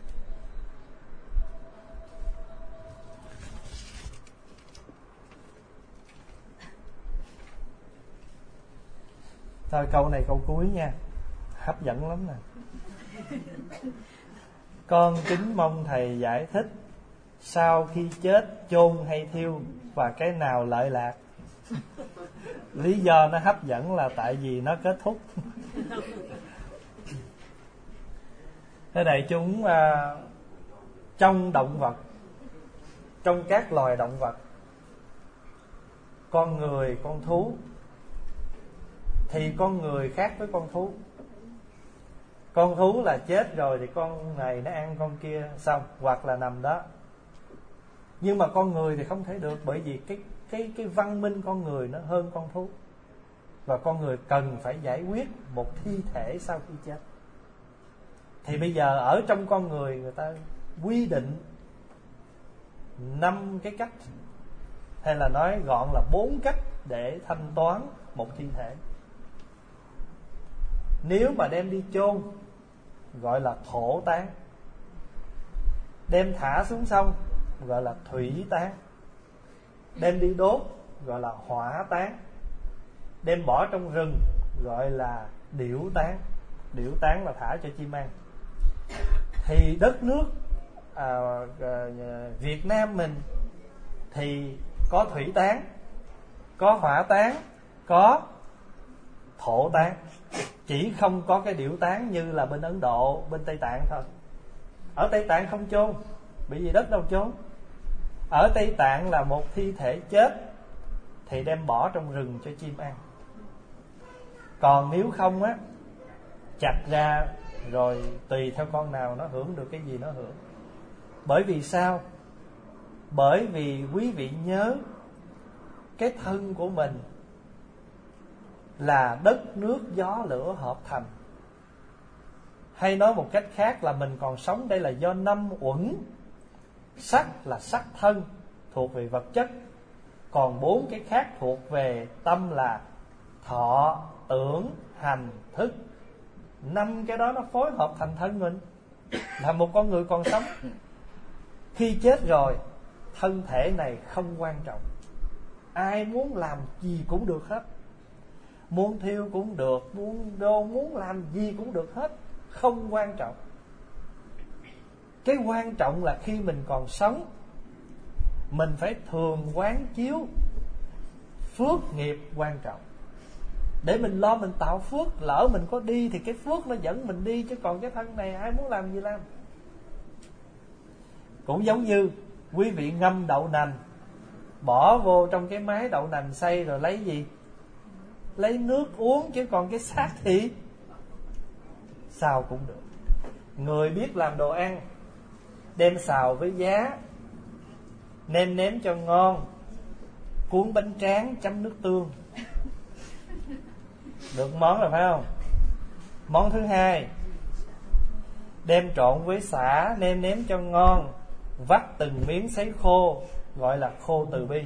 Thôi câu này câu cuối nha, hấp dẫn lắm nè. Con kính mong thầy giải thích sau khi chết chôn hay thiêu và cái nào lợi lạc. Lý do nó hấp dẫn là tại vì nó kết thúc. Thế đại chúng, à, trong động vật, trong các loài động vật, con người, con thú, thì con người khác với con thú. Con thú là chết rồi thì con này nó ăn con kia xong, hoặc là nằm đó. Nhưng mà con người thì không thể được, bởi vì cái cái cái văn minh con người nó hơn con thú, và con người cần phải giải quyết một thi thể sau khi chết. Thì bây giờ ở trong con người, người ta quy định năm cái cách, hay là nói gọn là bốn cách để thanh toán một thi thể. Nếu mà đem đi chôn gọi là thổ tán, đem thả xuống sông gọi là thủy tán, đem đi đốt gọi là hỏa tán, đem bỏ trong rừng gọi là điểu tán. Điểu tán là thả cho chim ăn. Thì đất nước à, à, Việt Nam mình thì có thủy tán, có hỏa tán, có thổ tán. Chỉ không có cái điểu tán như là bên Ấn Độ, bên Tây Tạng thôi. Ở Tây Tạng không chôn, bị gì đất đâu chôn. Ở Tây Tạng là một thi thể chết thì đem bỏ trong rừng cho chim ăn. Còn nếu không á, chặt ra rồi tùy theo con nào nó hưởng được cái gì nó hưởng. Bởi vì sao? Bởi vì quý vị nhớ, cái thân của mình là đất nước gió lửa hợp thành. Hay nói một cách khác là mình còn sống đây là do năm uẩn. Sắc là sắc thân, thuộc về vật chất. Còn bốn cái khác thuộc về tâm là thọ, tưởng, hành, thức. Năm cái đó nó phối hợp thành thân mình, là một con người còn sống. Khi chết rồi, thân thể này không quan trọng. Ai muốn làm gì cũng được hết. Muốn thiêu cũng được, muốn đô, muốn làm gì cũng được hết. Không quan trọng. Cái quan trọng là khi mình còn sống, mình phải thường quán chiếu phước nghiệp quan trọng, để mình lo mình tạo phước. Lỡ mình có đi thì cái phước nó dẫn mình đi, chứ còn cái thân này ai muốn làm gì làm. Cũng giống như quý vị ngâm đậu nành, bỏ vô trong cái máy đậu nành xay rồi lấy gì? Lấy nước uống, chứ còn cái xác thì sao cũng được. Người biết làm đồ ăn, đem xào với giá, nêm nếm cho ngon, cuốn bánh tráng chấm nước tương, được món rồi phải không? Món thứ hai, đem trộn với sả, nêm nếm cho ngon, vắt từng miếng sấy khô, gọi là khô từ bi.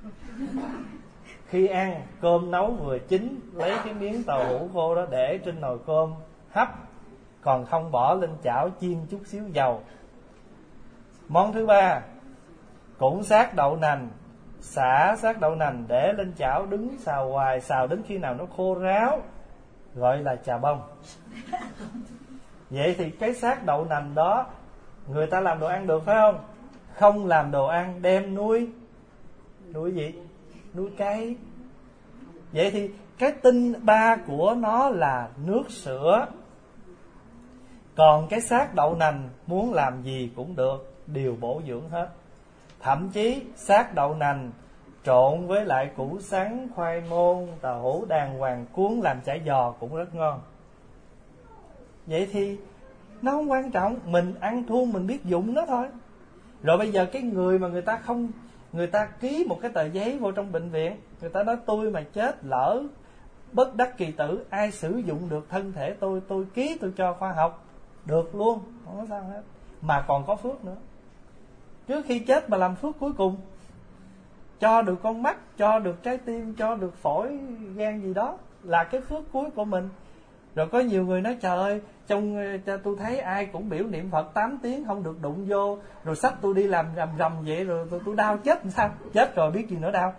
Khi ăn, cơm nấu vừa chín, lấy cái miếng tàu hũ khô đó để trên nồi cơm hấp, còn không bỏ lên chảo chiên chút xíu dầu. Món thứ ba, cũng xác đậu nành, xả xác đậu nành để lên chảo đứng xào hoài, xào đến khi nào nó khô ráo, gọi là chà bông. Vậy thì cái xác đậu nành đó người ta làm đồ ăn được phải không? Không làm đồ ăn, đem nuôi nuôi gì? Nuôi cây. Vậy thì cái tinh ba của nó là nước sữa. Còn cái xác đậu nành muốn làm gì cũng được, đều bổ dưỡng hết. Thậm chí xác đậu nành trộn với lại củ sắn, khoai môn, tàu hũ đàng hoàng cuốn làm chả giò cũng rất ngon. Vậy thì nó không quan trọng, mình ăn thua mình biết dụng nó thôi. Rồi bây giờ cái người mà người ta không, người ta ký một cái tờ giấy vô trong bệnh viện, người ta nói tôi mà chết lỡ bất đắc kỳ tử, ai sử dụng được thân thể tôi, tôi ký tôi cho khoa học, được luôn, không có sao hết. Mà còn có phước nữa. Trước khi chết mà làm phước cuối cùng, cho được con mắt, cho được trái tim, cho được phổi, gan gì đó, là cái phước cuối của mình. Rồi có nhiều người nói trời ơi, trong tôi thấy ai cũng biểu niệm Phật tám tiếng không được đụng vô, rồi xách tôi đi làm rầm rầm vậy, rồi tôi, tôi đau chết làm sao? Chết rồi biết gì nữa đau.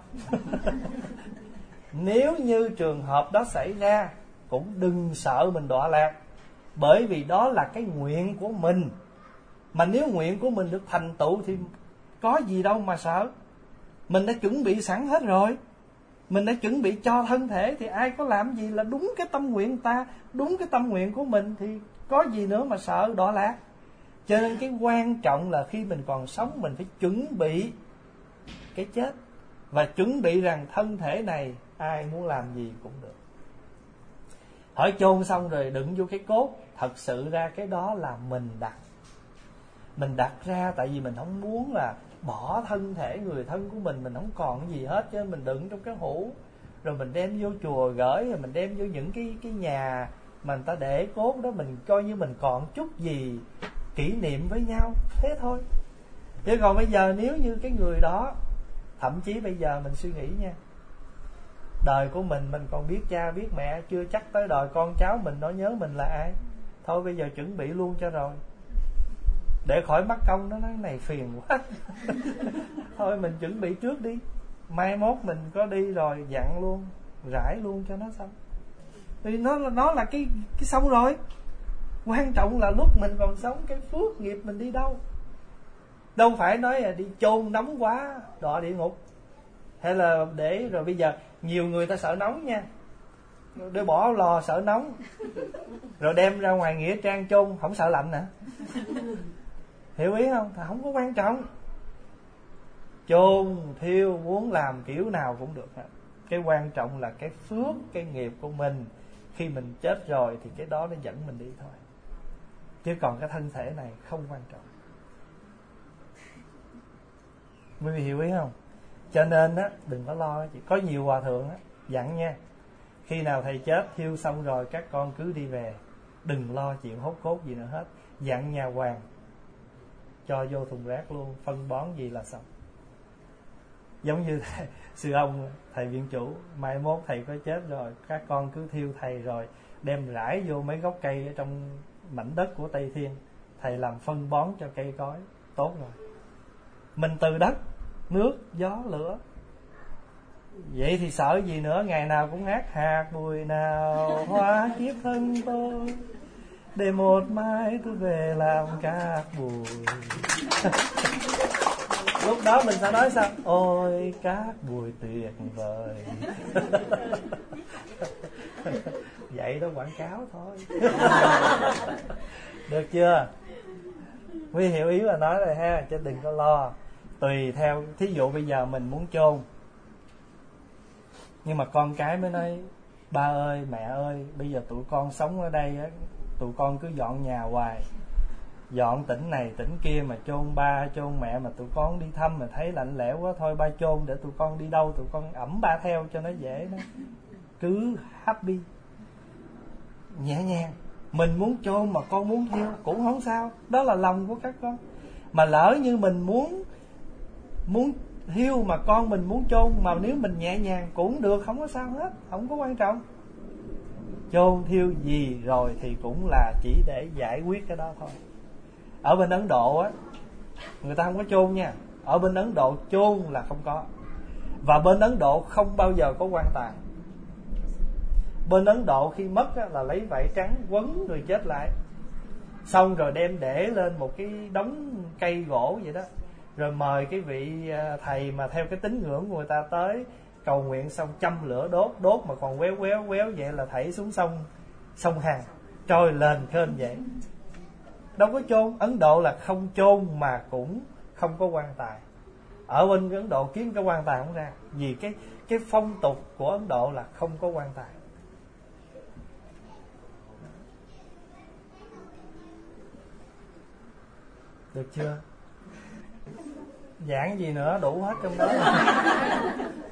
Nếu như trường hợp đó xảy ra, cũng đừng sợ mình đọa lạc, bởi vì đó là cái nguyện của mình. Mà nếu nguyện của mình được thành tựu thì có gì đâu mà sợ. Mình đã chuẩn bị sẵn hết rồi, mình đã chuẩn bị cho thân thể, thì ai có làm gì là đúng cái tâm nguyện ta, đúng cái tâm nguyện của mình, thì có gì nữa mà sợ đọa lạc. Cho nên cái quan trọng là khi mình còn sống, mình phải chuẩn bị cái chết, và chuẩn bị rằng thân thể này ai muốn làm gì cũng được. Hỏi chôn xong rồi đựng vô cái cốt, thật sự ra cái đó là mình đặt. Mình đặt ra tại vì mình không muốn là bỏ thân thể người thân của mình, mình không còn gì hết, cho nên mình đựng trong cái hũ, rồi mình đem vô chùa gửi, rồi mình đem vô những cái cái nhà mà người ta để cốt đó, mình coi như mình còn chút gì kỷ niệm với nhau, thế thôi. Chứ còn bây giờ nếu như cái người đó, thậm chí bây giờ mình suy nghĩ nha, đời của mình mình còn biết cha biết mẹ, chưa chắc tới đời con cháu mình nó nhớ mình là ai. Thôi bây giờ chuẩn bị luôn cho rồi, để khỏi mắc công nó nói này phiền quá. Thôi mình chuẩn bị trước đi, mai mốt mình có đi rồi dặn luôn, rải luôn cho nó xong. Vì nó nó là cái cái xong rồi. Quan trọng là lúc mình còn sống, cái phước nghiệp mình đi đâu. Đâu phải nói là đi chôn nóng quá đọa địa ngục. Hay là để rồi bây giờ nhiều người ta sợ nóng nha, để bỏ lò sợ nóng, rồi đem ra ngoài nghĩa trang chôn không sợ lạnh nữa. Hiểu ý không? Thì không có quan trọng. Chôn thiêu muốn làm kiểu nào cũng được. Cái quan trọng là cái phước, cái nghiệp của mình. Khi mình chết rồi thì cái đó nó dẫn mình đi thôi, chứ còn cái thân thể này không quan trọng. Quý vị hiểu ý không? Cho nên á, đừng có lo. Chỉ có nhiều hòa thượng á dặn nha, khi nào thầy chết thiêu xong rồi các con cứ đi về, đừng lo chuyện hốt cốt gì nữa hết. Dặn nhà hoàng cho vô thùng rác luôn, phân bón gì là xong. Giống như thầy, sư ông thầy viện chủ, mai mốt thầy có chết rồi, các con cứ thiêu thầy rồi đem rải vô mấy gốc cây ở trong mảnh đất của Tây Thiên, thầy làm phân bón cho cây cối, tốt rồi. Mình từ đất, nước, gió, lửa, vậy thì sợ gì nữa. Ngày nào cũng hát hạt bụi nào hóa kiếp thân tôi, để một mai tôi về làm cát bụi. Lúc đó mình sẽ nói sao? Ôi cát bụi tuyệt vời. Vậy đó, quảng cáo thôi. Được chưa? Quý hiểu ý là nói rồi ha, chứ đừng có lo. Tùy theo, thí dụ bây giờ mình muốn chôn, nhưng mà con cái mới nói ba ơi mẹ ơi, bây giờ tụi con sống ở đây á, tụi con cứ dọn nhà hoài, dọn tỉnh này tỉnh kia mà chôn ba chôn mẹ, mà tụi con đi thăm mà thấy lạnh lẽo quá, thôi ba chôn để tụi con đi đâu tụi con ẵm ba theo cho nó dễ đó. Cứ happy, nhẹ nhàng. Mình muốn chôn mà con muốn thiêu cũng không sao, đó là lòng của các con. Mà lỡ như mình muốn muốn thiêu mà con mình muốn chôn, mà nếu mình nhẹ nhàng cũng được, không có sao hết, không có quan trọng. Chôn thiêu gì rồi thì cũng là chỉ để giải quyết cái đó thôi. Ở bên Ấn Độ á, người ta không có chôn nha. Ở bên Ấn Độ chôn là không có. Và bên Ấn Độ không bao giờ có quan tài. Bên Ấn Độ khi mất á, là lấy vải trắng quấn rồi chết lại, xong rồi đem để lên một cái đống cây gỗ vậy đó, rồi mời cái vị thầy mà theo cái tín ngưỡng của người ta tới cầu nguyện, xong châm lửa đốt, đốt mà còn quéo quéo quéo vậy là thảy xuống sông sông Hàn, trôi lên khên vậy. Đâu có chôn. Ấn Độ là không chôn mà cũng không có quan tài. Ở bên Ấn Độ kiếm cái quan tài không ra, vì cái cái phong tục của Ấn Độ là không có quan tài. Được chưa? Giảng gì nữa, đủ hết trong đó.